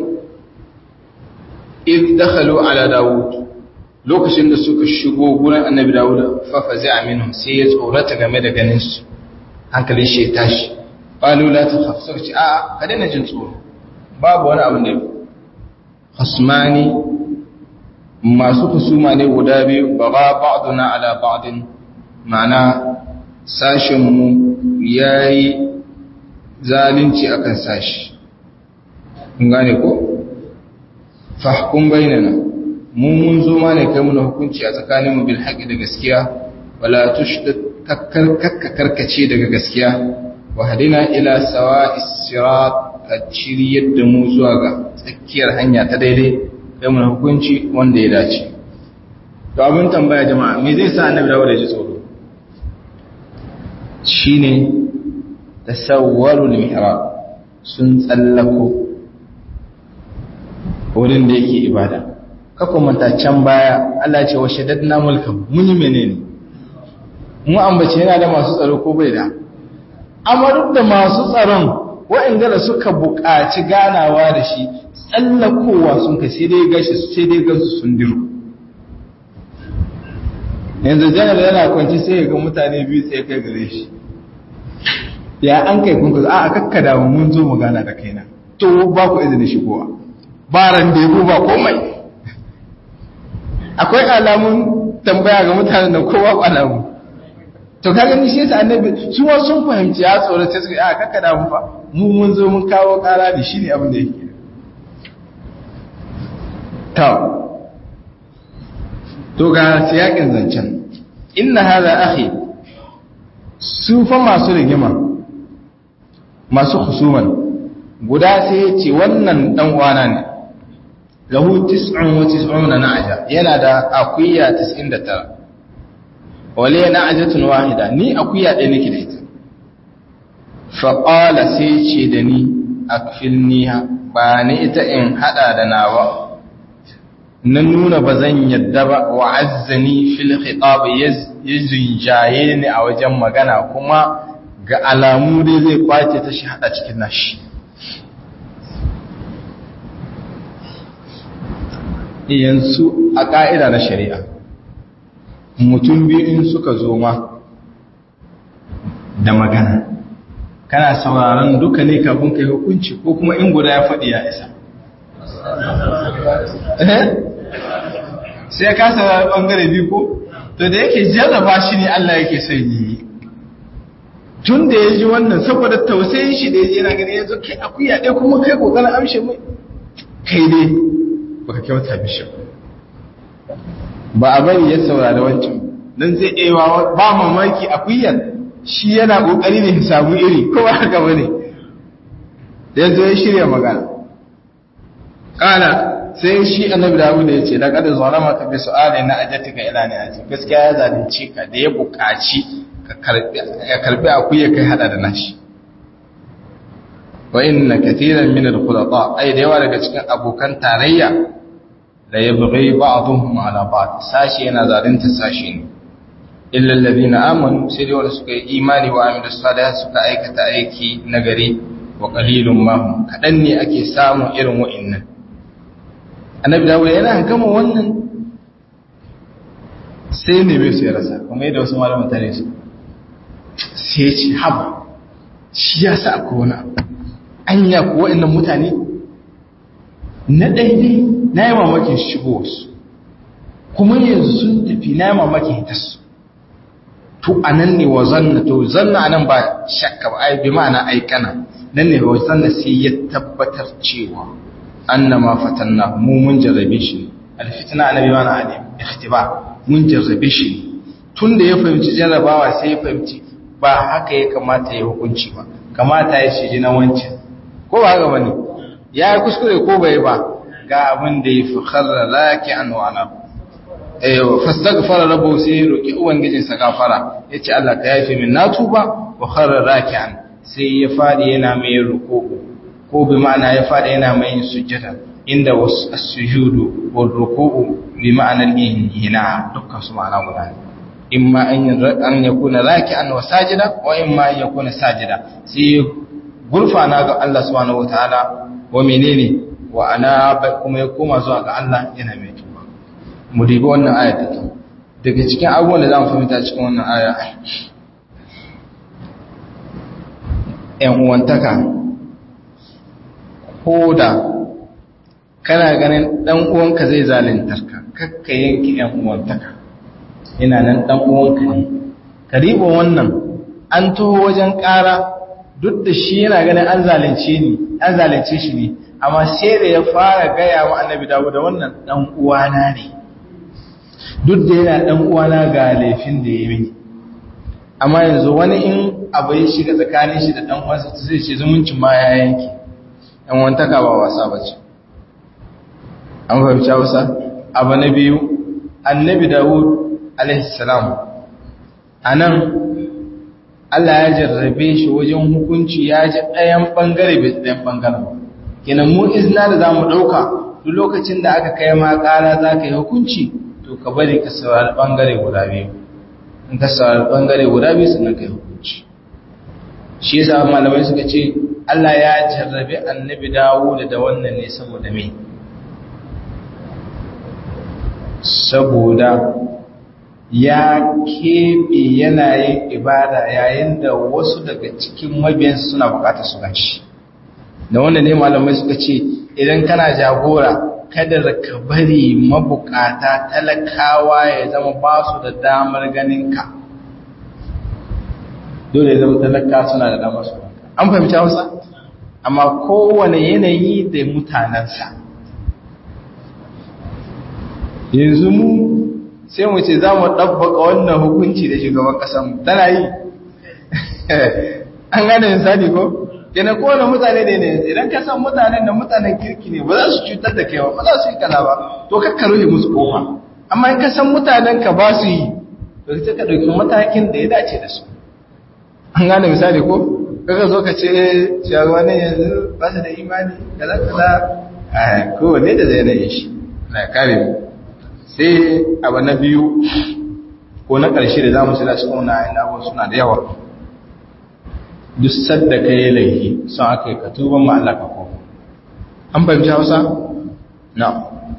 id dakhalu ala Dawud lokacin da suka shigo gurin annabi Dawud fa fazi'a minhum sai ya tsorata game da ganin su hankalin shi ya tashi qalu la takhaf sai ce a'a ka daina jin tsoro babu wani abu ne khasmani masu kusuma ne guda biyu baga ba'duna ala ba'din ma'ana sashin mu yayi zalunci akan sashi kun gane ko fahkum bainana mu mun zo ma ne kai mu hukunci a tsakanin mu bil haqqi da gaskiya wala tushdid kakkar kakkarkace daga gaskiya wa hadina ila sawa'is sirat kashiriyar da mu zuwa ga tsakiyar hanya ta daidai kai mu hukunci wanda ya dace to abin tambaya jama'a me zai sa annabi dawo da ji tsoro shine tasawwarul mihrab sun tsallako wurin da yake ibada kafa manta can baya Allah ce wa shaddadna mulka mun yi menene mu ambace yana da masu tsaro ko bai da amma duk da masu tsaron wa'anda da suka buƙaci ganawa da shi tsallakowa sun kai sai dai gashi sai dai gansu sun diru yanzu janar yana kwanci sai ga mutane biyu tsaye kai gare shi ya an kai kun kusa a kakkada mun zo mu gana da kaina to ba ku izini shigowa ba ran da yabo ba komai akwai alamun tambaya ga mutanen da kowa ba alamu to kaga ni shi yasa annabi su wa sun fahimci ya tsorata su a kakkada mu fa mu mun zo mun kawo kara da shi ne abin da yake ta to ga siyakin zancen inna hadha akhi su fa masu rigima masu husuman guda sai ya ce wannan dan uwana ne lahu tis'un wa tis'una na'ja yana da akuya tis'in da tara wale na'jatun wahida ni akuya ɗaya nake da ita fa qala sai ce da ni akfilniha ba ni ita in hada da nawa na nuna bazan yadda ba wa azzani fil khitab yazjaye ni a wajen magana kuma ga alamu dai zai kwace ta shi hada cikin nashi yanzu a ƙa'ida na shari'a mutum biyu in suka zo ma da magana kana sauraron duka ne kafin kai hukunci ko kuma in guda ya faɗi ya isa sai ka saurari ɓangare biyu ko to da yake jarraba shi ne Allah yake son yi tun da ya ji wannan saboda tausayin shi da ya ji yana gani yanzu kai akuya ɗaya kuma kai ƙoƙarin amshe mai kai dai baka kyauta mishi ba a bari ya saurari wancan don zai ewa ba mamaki akuyar shi yana kokari ne samu iri ko ba haka bane yanzu ya shirya magana kana sai shi annabi Dawud ya ce laqad zalama ka bi su'ali na ajatika ila ni aji gaskiya ya zalunci ka da ya buƙaci ka karbi ya karbi akuyar kai hada da nashi wa inna katiran min al-khulata ay da yawa daga cikin abokan tarayya la yabghi ba'dhum ala ba'd sashi yana zalunta sashi ne illa alladhina amanu sai wanda suka yi imani wa amilus salihat suka aikata aiki nagari wa qalilum ma hum kadan ne ake samu irin wa'annan annabi Dawud yana gama wannan sai ne bai sai rasa kuma yadda wasu malaman tare su sai ci haba shi ya sa akwai wani abu anya ko wa'annan mutane na daidai na yi mamakin shigo wasu kuma yanzu sun tafi na mamaki hitarsu to anan ne wa zanna to zanna anan ba shakka ba ai bi ma'ana aikana nan ne wa zanna sai ya tabbatar cewa annama fatanna mu mun jarrabe shi alfitna annabi mana alim ikhtiba mun jarrabe shi tunda ya fahimci jarrabawa sai ya fahimci ba haka ya kamata ya hukunci ba kamata ya shiji na wancan ko ba haka bane ya yi kuskure ko bai ba ga abin da ya fi kharra laki an wa ana eh fastaghfara rabbu sai roki ubangijin sa gafara yace Allah ka yafe min na tuba wa kharra raki'an sai ya fadi yana mai ruku'u ko bi ma'ana ya fadi yana mai sujjada inda as-sujudu wal ruku'u bi ma'ana al-inhina dukkan su ma'ana guda ne imma an yakuna raki'an wa sajida wa imma an yakuna sajida sai gurfana ga Allah subhanahu wataala wa menene wa ana kuma ya koma zuwa ga Allah yana mai tuba mu dibi wannan aya take daga cikin abubuwan da zamu fahimta cikin wannan aya ɗan uwantaka koda kana ganin dan uwanka zai zaluntar ka kakka yanki ɗan uwantaka ina nan dan uwanka ne karibin wannan an taho wajen ƙara duk da shi yana ganin an zalunce ni an zalunce shi ne amma sai da ya fara gaya wa annabi dawo da wannan dan uwana ne duk da yana dan uwana ga laifin da ya yi amma yanzu wani in abu ya shiga tsakanin shi da dan uwansa sai ce zumuncin ma ya yanke dan wantaka ba wasa bace an fahimci wasa abu na biyu annabi dawud alaihi salam anan Allah ya jarrabe shi wajen hukunci ya ji ɗayan ɓangare bai ɗayan ɓangaren ba. Kenan mu izina da za mu ɗauka duk lokacin da aka kai ma ƙara za ka yi hukunci to ka bari ka saurari ɓangare guda biyu. In ka saurari ɓangare guda biyu sannan ka yi hukunci. Shi yasa malamai suka ce Allah ya jarrabe annabi Dawud da wannan ne saboda me? Saboda ya keɓe yanayin ibada yayin da wasu daga cikin mabiyansu suna bukatar su ganshi da wanda ne malamai suka ce idan kana jagora kada ka bari mabukata talakawa ya zama ba su da damar ganinka dole ya zama talaka suna da damar su an fahimci hausa amma kowane yanayi da mutanensa yanzu mu sai mu ce za mu ɗabbaka wannan hukunci da shugaban ƙasanmu tana yi an gane misali ko yana kowane mutane ne ne idan ka san mutanen da mutanen kirki ne ba za su cutar da kai ba za su yi kaza ba to ka karuhe musu kofa amma in ka san mutanen ka ba su yi to sai ka ɗauki matakin da ya dace da su an gane misali ko kaga zo ka ce shugabannin yanzu ba su da imani kaza kaza a kowane da zai yanayin shi na kare mu sai abu na biyu ko na ƙarshe da za mu shirya cikin wani ayin abuwa suna da yawa duk sadda ka yi laifi sun aka yi ka tuban ma'allaka ko an fahimci hausa? na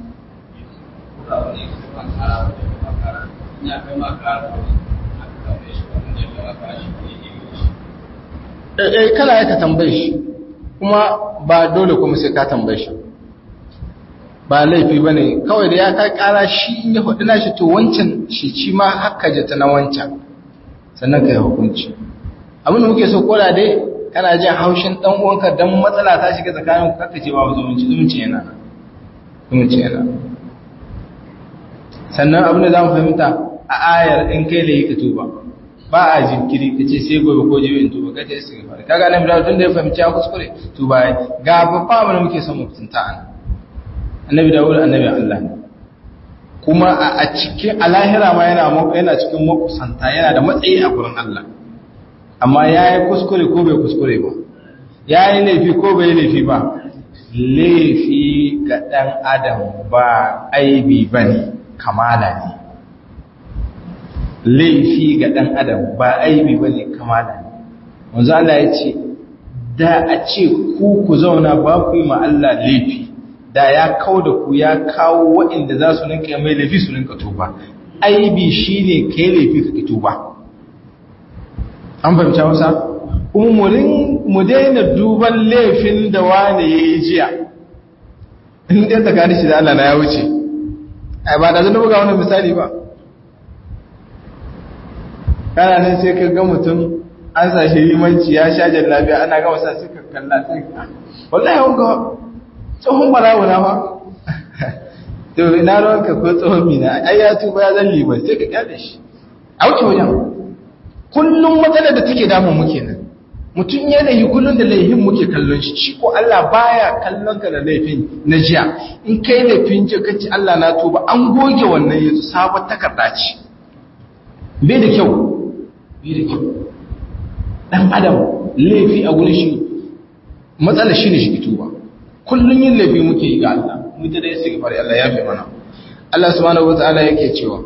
eh kana ya ka tambaye shi kuma ba dole kuma sai ka tambaye shi ba laifi ba ne kawai da ya kai kara shi ya faɗi na shi to wancan shi ci ma haka jata na wancan sannan ka yi hukunci abin da muke so koda dai kana jin haushin ɗan uwanka don matsala ta shiga tsakanin ku kaka ce ba zumunci zumunci yana zumunci yana sannan abin da za mu fahimta a ayar in kai layi ka tuba ba a jinkiri ka ce sai gobe ko jibi in tuba ka ce sai fara kaga nan da tun da ya fahimci ya kuskure tuba ga babba abin da muke son mu fitinta an annabi dawud annabi Allah ne kuma a cikin alahira ma yana yana cikin makusanta yana da matsayi a gurin Allah amma yayi kuskure ko bai kuskure ba yayi laifi ko bai laifi ba laifi ga dan adam ba aibi bane kamala ne laifi ga dan adam ba aibi bane kamala ne manzo Allah ya ce da a ce ku ku zauna ba ku yi ma Allah laifi da ya kawo da ku ya kawo waɗanda za su ninka mai laifi su ninka tuba aibi shi ne ka yi laifi ka tuba an fahimta wasa umurin mu daina duban laifin da wane ya yi jiya in ɗan tsakanin shi da Allah na ya wuce ai ba da zan buga wannan misali ba kana nan sai ka ga mutum an sa shi limanci ya sha jallabiya ana ga wasa sai ka kalla sai wallahi wanga tsohon barawo na ba to ina ranka ko tsohon mina ai ya tuba ya zan liman sai ka kyale shi a wuce wajen kullum matsalar da take damun mu kenan mutum ya laifi kullum da laifin muke kallon shi shi ko Allah baya kallon ka da laifin na jiya in kai laifin jiya kace Allah na tuba an goge wannan yanzu sabon takarda ce bai da kyau bai da kyau dan adam laifi a gurin shi matsalar shi ne shi tuba kullum yin laifi muke yi ga Allah mu ta dai sai fari Allah ya fi mana Allah subhanahu wataala yake cewa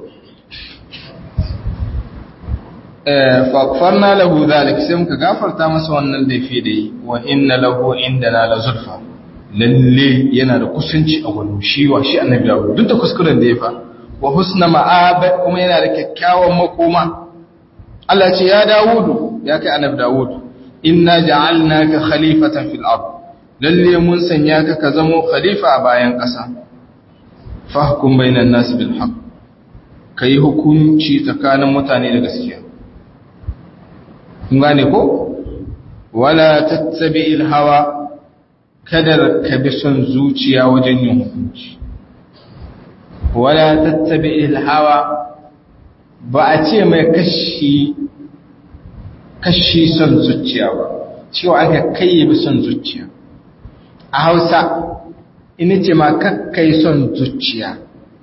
faghfarna lahu dhalik sai muka gafarta masa wannan laifi da yi wa inna lahu indana la zulfa lalle yana da kusanci a gurin shi wa shi annabi Dawud duk da kuskuren da ya fa wa husna ma'ab kuma yana da kyakkyawan makoma Allah ce ya Dawud ya kai annabi Dawud inna ja'alnaka khalifatan fil ard lalle mun sanya ka ka zamo khalifa a bayan ƙasa fahkum bainan nas bil haqq kai hukunci tsakanin mutane da gaskiya kun gane ko wala tattabi'il hawa kadar ka bi son zuciya wajen yin hukunci wala tattabi'il hawa ba a ce mai kashi kashi son zuciya ba cewa aka kai bi son zuciya a Hausa ina ce ma kakkai son zuciya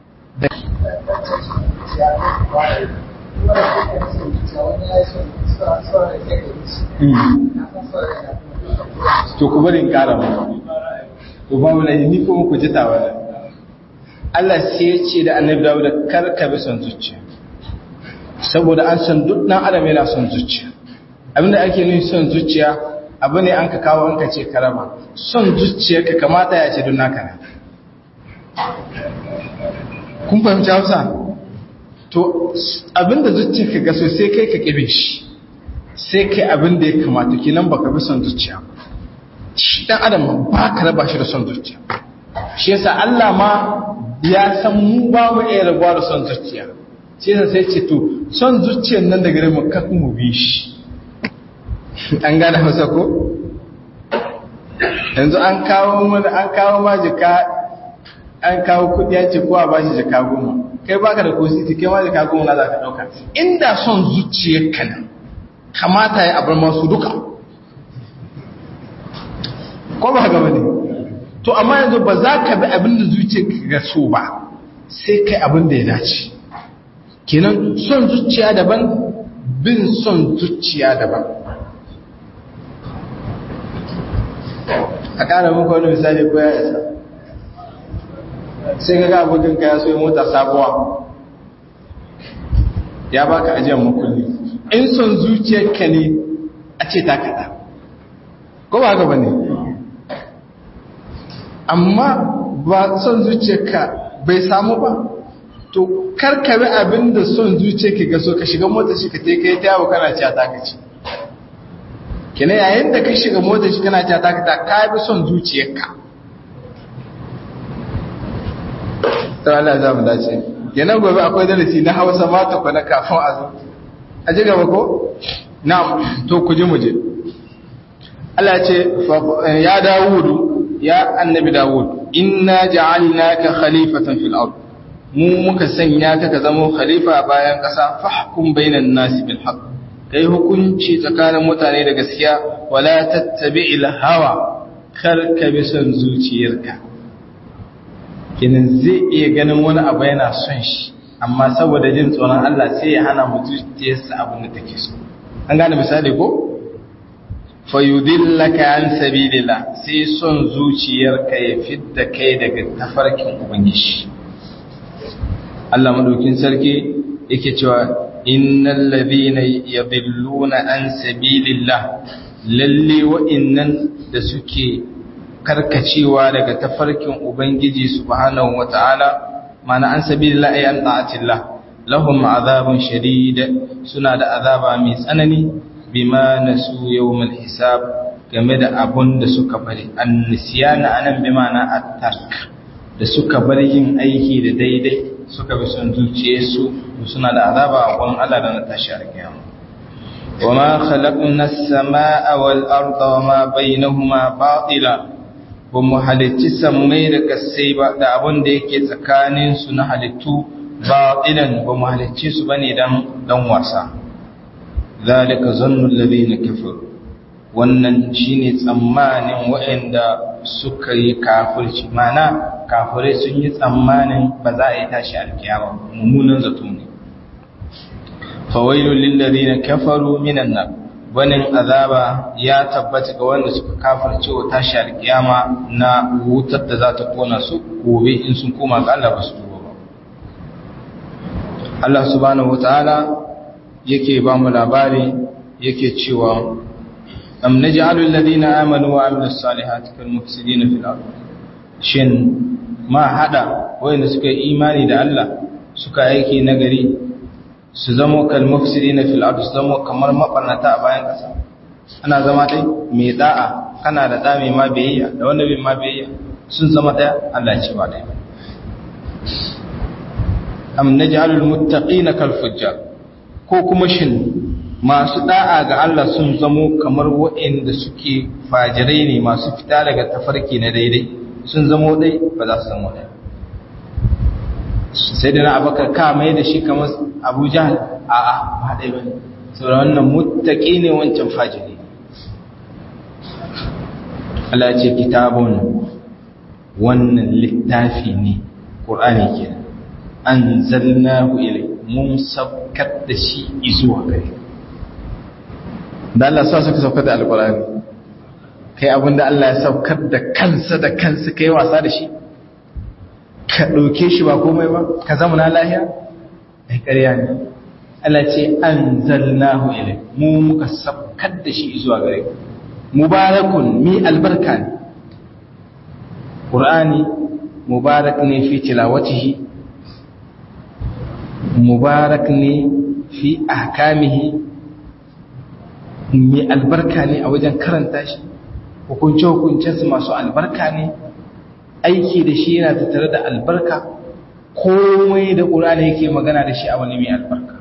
to ku bari in kara ba to ba mu ni kuma ku ji tawa Allah sai ya ce da Annabi Dawud da karka bi son zuciya saboda an san duk dan adam yana son zuciya abinda ake nufi son zuciya abu ne an ka kawo an ka ce karama son zuciya ka kamata ya ce don naka ne kun fahimci Hausa to abinda zuciya ka ga so sai kai ka kibe shi sai kai abinda ya kamata kenan baka bi son zuciya shi dan adam ba ka raba shi da son zuciya shi yasa Allah ma ya san mu ba mu iya rabuwa da son zuciya shi yasa sai ce to son zuciyar nan da gare mu kak mu bi shi an gane Hausa ko yanzu an kawo mana an kawo ma jika an kawo kudi ya ce ko a bashi jika goma kai baka da kositi kai ma jika goma na za ka dauka inda son zuciyar ka nan kamata ya abar masu duka ko ba haka bane to amma yanzu ba za ka bi abin da zuciyar ka ga so ba sai kai abin da ya dace kenan son zuciya daban bin son zuciya daban a ƙara muku wani misali ko ya isa sai ga abokin ka ya so mota sabuwa ya baka ajiyar makulli in son zuciyarka ne a ce ta kaɗa ko ba gaba ne amma ba son zuciyarka bai samu ba to karkabe abin da son zuciyarka ga so ka shiga mota shi ka teka yi ta yawo kana ce ta kaci kina yayin da ka shiga mota shi kana ce ta kaci ka bi son zuciyarka ta Allah za mu dace kenan gobe akwai darasi na Hausa ma ta kwana kafin a zo a ji gaba ko na'am to ku ji mu je Allah ya ce ya Dawudu ya annabi Dawud inna ja'alnaka khalifatan fil ard mu muka sanya ka ka zama khalifa a bayan kasa fahkum bainan nasi bil haqq kai hukunci tsakanin mutane da gaskiya wala tattabi'il hawa kar ka bi son zuciyarka kenan zai iya ganin wani abu yana son shi amma saboda jin tsoron Allah sai ya hana mu zuciyarsa abin da take so an gane misali ko fayudillaka an sabilillah sai son zuciyarka ya fidda kai daga tafarkin ubangiji Allah madaukin sarki yake cewa innal ladhina yadhilluna an sabilillah lalle wa'innan da suke karkacewa daga tafarkin ubangiji subhanahu wataala mana an sabilillah ay an ta'atillah lahum azabun shadid suna da azaba mai tsanani bima nasu yawmal hisab game da abun da suka bari annisiyana anan bi ma'ana at-tark da suka bar yin aiki da daidai suka bi son zuciyarsu suna da azaba a gurin Allah da na tashi alkiyama wama khalaqna as-samaa wal arda wama bainahuma batila ba mu halicci sammai da kasai ba da abin da yake tsakanin su na halittu batilan ba mu halicci su bane dan dan wasa zalika zannu alladhina kafaru wannan shine tsammanin waɗanda suka yi kafirci mana kafirai sun yi tsammanin ba za a yi tashi alkiyama mummunan zato ne fawailul lil ladina kafaru minan nar wannan azaba ya tabbata ga wanda suka kafirce wa tashi alkiyama na wutar da za ta kona su gobe in sun koma ga Allah ba su tuba ba Allah subhanahu wataala yake ba mu labari yake cewa am naj'alu alladhina amanu wa amilus salihati kal mufsidina fil ard shin ma hada wayanda suka yi imani da Allah suka aiki nagari su zama kal mufsidina fil ard su zama kamar mabarnata a bayan kasa ana zama dai mai da'a kana da da mai ma biyayya da wanda bai ma biyayya sun zama daya Allah ya ce ba dai am naj'alu al muttaqina kal fujjar ko kuma shin masu da'a ga Allah sun zamo kamar waɗanda suke fajirai ne masu fita daga tafarki na daidai sun zamo dai ba za su zamo dai sai da na abakar ka mai da shi kamar Abu Jahl a'a ba dai bane saboda wannan muttaqi ne wancan fajiri Allah ya ce kitabun wannan littafi ne Qur'ani kenan anzalnahu ilayk mun sabkat da shi izuwa gare da Allah sa suka saukar da alkurani kai abinda Allah ya saukar da kansa da kansa kai wasa da shi ka ɗauke shi ba komai ba ka zama na lahiya ai ƙarya ne Allah ce anzalnahu ilayk mu muka saukar da shi zuwa gare ku mubarakun mi albarka ne Qur'ani mubarak ne fi tilawatihi mubarak ne fi ahkamihi mai albarka ne a wajen karanta shi hukunce-hukuncensu masu albarka ne aiki da shi yana tattare da albarka komai da ƙur'ani yake magana da shi a wani mai albarka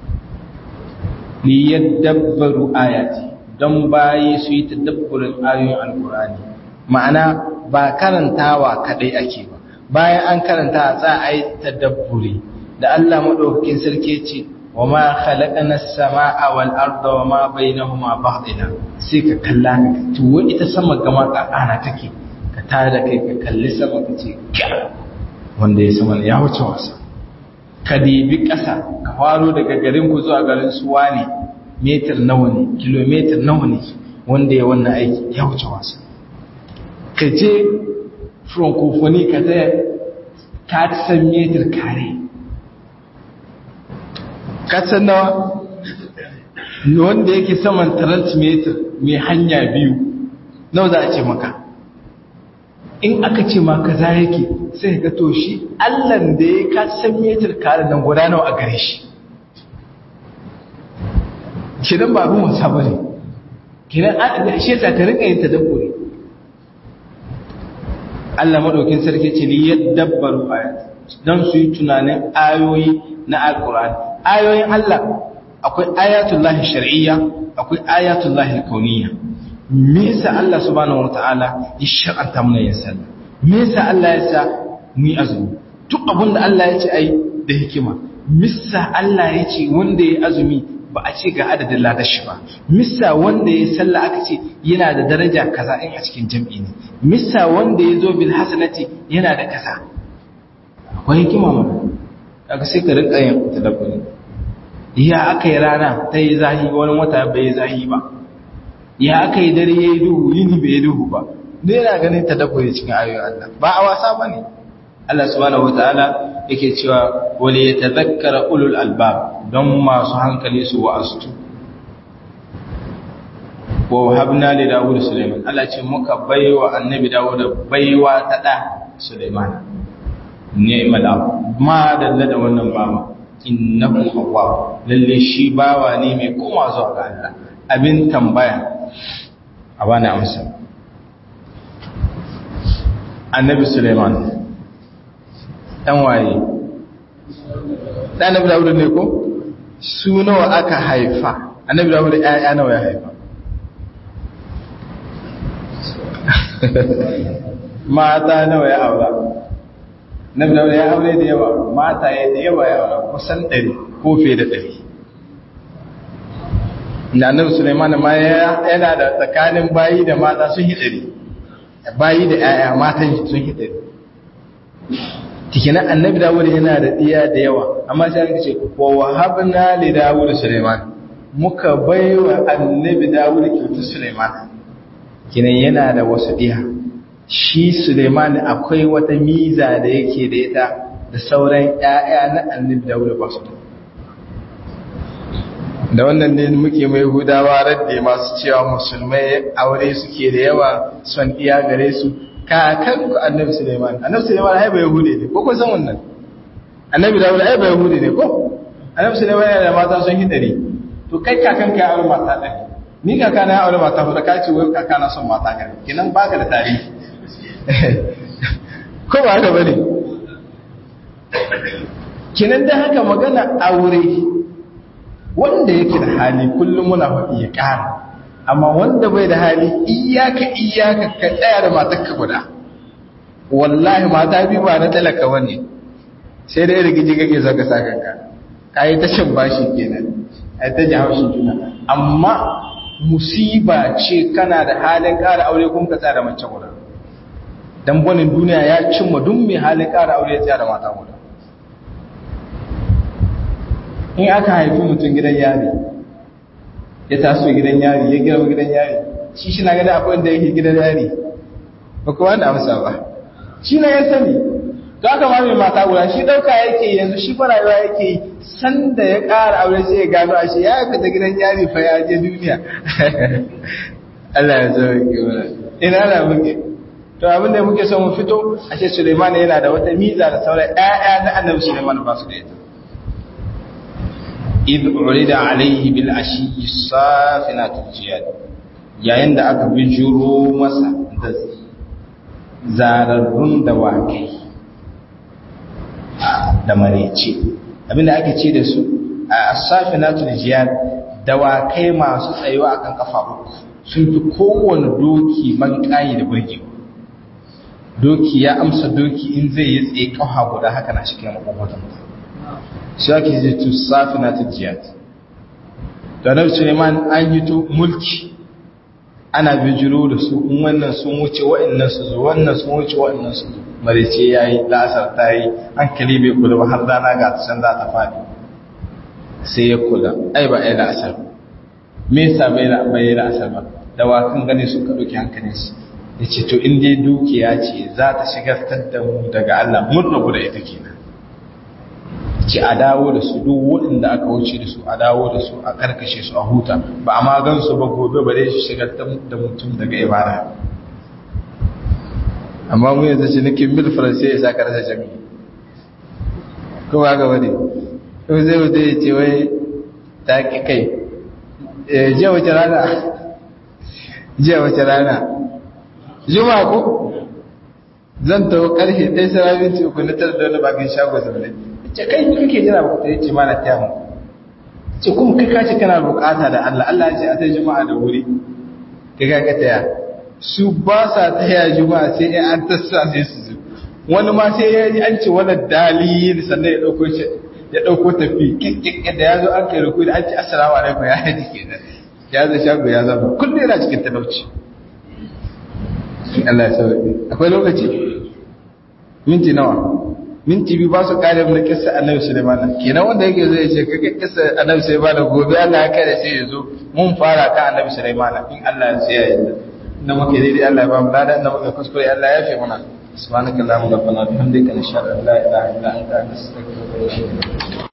li yadabbaru ayati don bayi su yi tadabburin ayoyin alƙur'ani ma'ana ba karantawa kadai ake ba bayan an karanta a za a yi tadabburi da Allah madaukakin sarki ce وما خلقنا السماء والارض وما بينهما باطلا sai ka kalla ka to wai ita sama gama ka ana take ka tada kai ka kalli sama ka ce wanda ya sama ya wuce wasa ka dibi ƙasa ka faro daga garin ku zuwa garin su wani meter nawa ne kilometer nawa ne wanda ya wannan aiki ya wuce wasa ka je francophonie ka ta ka san meter kare kasan nawa wanda yake saman transmitter mai hanya biyu nawa za a ce maka in aka ce maka za yake sai ka to shi allan da ya kasan metar kare nan guda nawa a gare shi kidan ba abin wasa ba ne kidan an shi yasa ka rinka yin tadabburi Allah madaukin sarki ce li yadabbaru ayat dan su yi tunanin ayoyi na alqur'ani ayoyin Allah akwai ayatullahi shar'iyya akwai ayatullahi kauniyya me yasa Allah subhanahu wataala ya shar'anta mana yin sallah me yasa Allah ya sa mu yi azumi duk abinda Allah ya ce ai da hikima missa Allah ya ce wanda ya azumi ba a ce ga adadin ladar shi ba missa wanda ya sallah aka ce yana da daraja kaza in a cikin jam'i ne missa wanda ya zo bil hasanati yana da kaza akwai hikima mana kaga sai ka rinka yin tadabburi ya aka yi rana ta yi zahi wani wata bai zahi ba ya aka yi dare ya yi duhu yini bai duhu ba dai yana ganin tadabburi cikin ayoyin Allah ba a wasa bane Allah subhanahu wataala yake cewa wali yatadhakkara ulul albab don masu hankali su wa'astu wa habna li dawud sulaiman Allah ce muka baiwa annabi dawud baiwa ta da sulaiman ni'mal ab ma dalla da wannan bawa innahu awwab lalle shi bawa ne mai koma zuwa ga Allah abin tambaya a bani amsa annabi sulaiman dan waye da annabi Dawud ne ko su nawa aka haifa annabi Dawud ƴaƴa nawa ya haifa mata nawa ya aura annabi Dawud ya aure da yawa mata ya da yawa ya aura kusan ɗari ko fiye da ɗari da annabi Sulaiman ma yana da tsakanin bayi da mata sun yi ɗari bayi da ƴaƴa matan sun yi ɗari tikinan annabi Dawud yana da diya da yawa amma sai aka ce wa wahabna li Dawud Sulaiman muka baiwa annabi Dawud kyautar Sulaiman kinan yana da wasu diya shi Sulaiman akwai wata miza da yake da ita da sauran ƴaƴa na annabi Dawud ba su da wannan ne muke mai hudawa radde masu cewa musulmai aure suke da yawa son iya gare su kakan ku annabi Sulaiman annabi Sulaiman ai bai hude ne ko ko san wannan annabi Dawud ai bai hude ne ko annabi Sulaiman yana da mata sun hidare to kai kakan ka aure mata ɗaya ni kaka na aure mata huɗu ka ce wai kaka na son mata gare kinan baka da tarihi ko ba haka bane kinan da haka magana aure wanda yake da hali kullum muna faɗi ya ƙara amma wanda bai da hali iyaka iyaka ka tsaya da matarka guda wallahi mata bi ba na talaka wani sai dai rigiji kake zaka saka ka kai ta shan bashi kenan ai ta ji haushin juna amma musiba ce kana da halin ƙara aure kuma ka tsaya da mace guda dan bonin duniya ya cimma duk mai halin ƙara aure ya tsaya da mata guda in aka haifi mutum gidan yari ya taso gidan yari ya girma gidan yari shi shi na gada akwai wanda yake gidan yari ba kuwa da amsa ba shi na ya sani to aka ma mai mata guda shi dauka yake yanzu shi fa rayuwa yake sanda ya ƙara aure sai ya gano a shi ya fita gidan yari fa ya je duniya Allah ya zo ki wala ina da muke to abin da muke so mu fito ashe Sulaiman yana da wata miza da sauran ƴaƴa na Annabi Sulaiman ba su da ita إذ عرض عليه بالعشي الصافنات الجياد yayin da aka bijiro masa da zararrun dawakai da marece abinda ake ce da su a as-safinatul jiyad dawakai masu tsayuwa akan kafa uku sun fi kowane doki man kayi da burgewa doki ya amsa doki in zai yi tsaye kafa guda haka na cikin makwakwaton shi ake zai tu safina ta jiyat da na Suleiman an yi to mulki ana bijiro da su in wannan sun wuce wa'annan su zo wannan sun wuce wa'annan su zo marice ya yi lasar ta yi an kali bai kula ba har rana ga ta can za ta faɗi sai ya kula ai ba ai la'asar me yasa bai bai la'asar ba dawakan gane su ka ɗauki hankalin su ya ce to in dai dukiya ce za ta shigar da mu daga Allah mun rabu da ita kenan ci a dawo da su duk waɗanda aka wuce da su a dawo da su a karkashe su a huta ba a magan su ba gobe ba dai su shigar da mutum daga ibada amma mu yanzu shi nake mil faransa ya saka rasa jami'i ko ba ga wani ko zai wuce ya ce wai ta ki kai jiya wace rana jiya wace rana juma ko zan tawo karfe ɗaya sarari ce uku na tara da wani bakin shago zaune ce kai ni kake jira ba ta yace mana ta mu ce kuma kai kace kana bukata da Allah Allah ya ce a ta juma'a da wuri kai ka ka taya su ba sa taya juma'a sai an tassa sai su zo wani ma sai ya ji an ce wala dalil sannan ya dauko shi ya dauko tafi kik da yazo an kai ruku da an ce assalamu alaikum ya haji kenan ya zo shago ya zama kullu yana cikin talauci Allah ya sauke akwai lokaci minti nawa minti biyu ba su kare mu kissa annabi Sulaiman kenan wanda yake zai ce kake kissa annabi Sulaiman gobe Allah ya kare sai ya zo mun fara ka annabi Sulaiman in Allah ya tsaya yadda na muke dai Allah ya ba mu ladan da muke kuskure Allah ya yafe mana subhanakallahumma rabbana bihamdika nashhadu an la ilaha illa anta nastaghfiruka wa natubu ilayk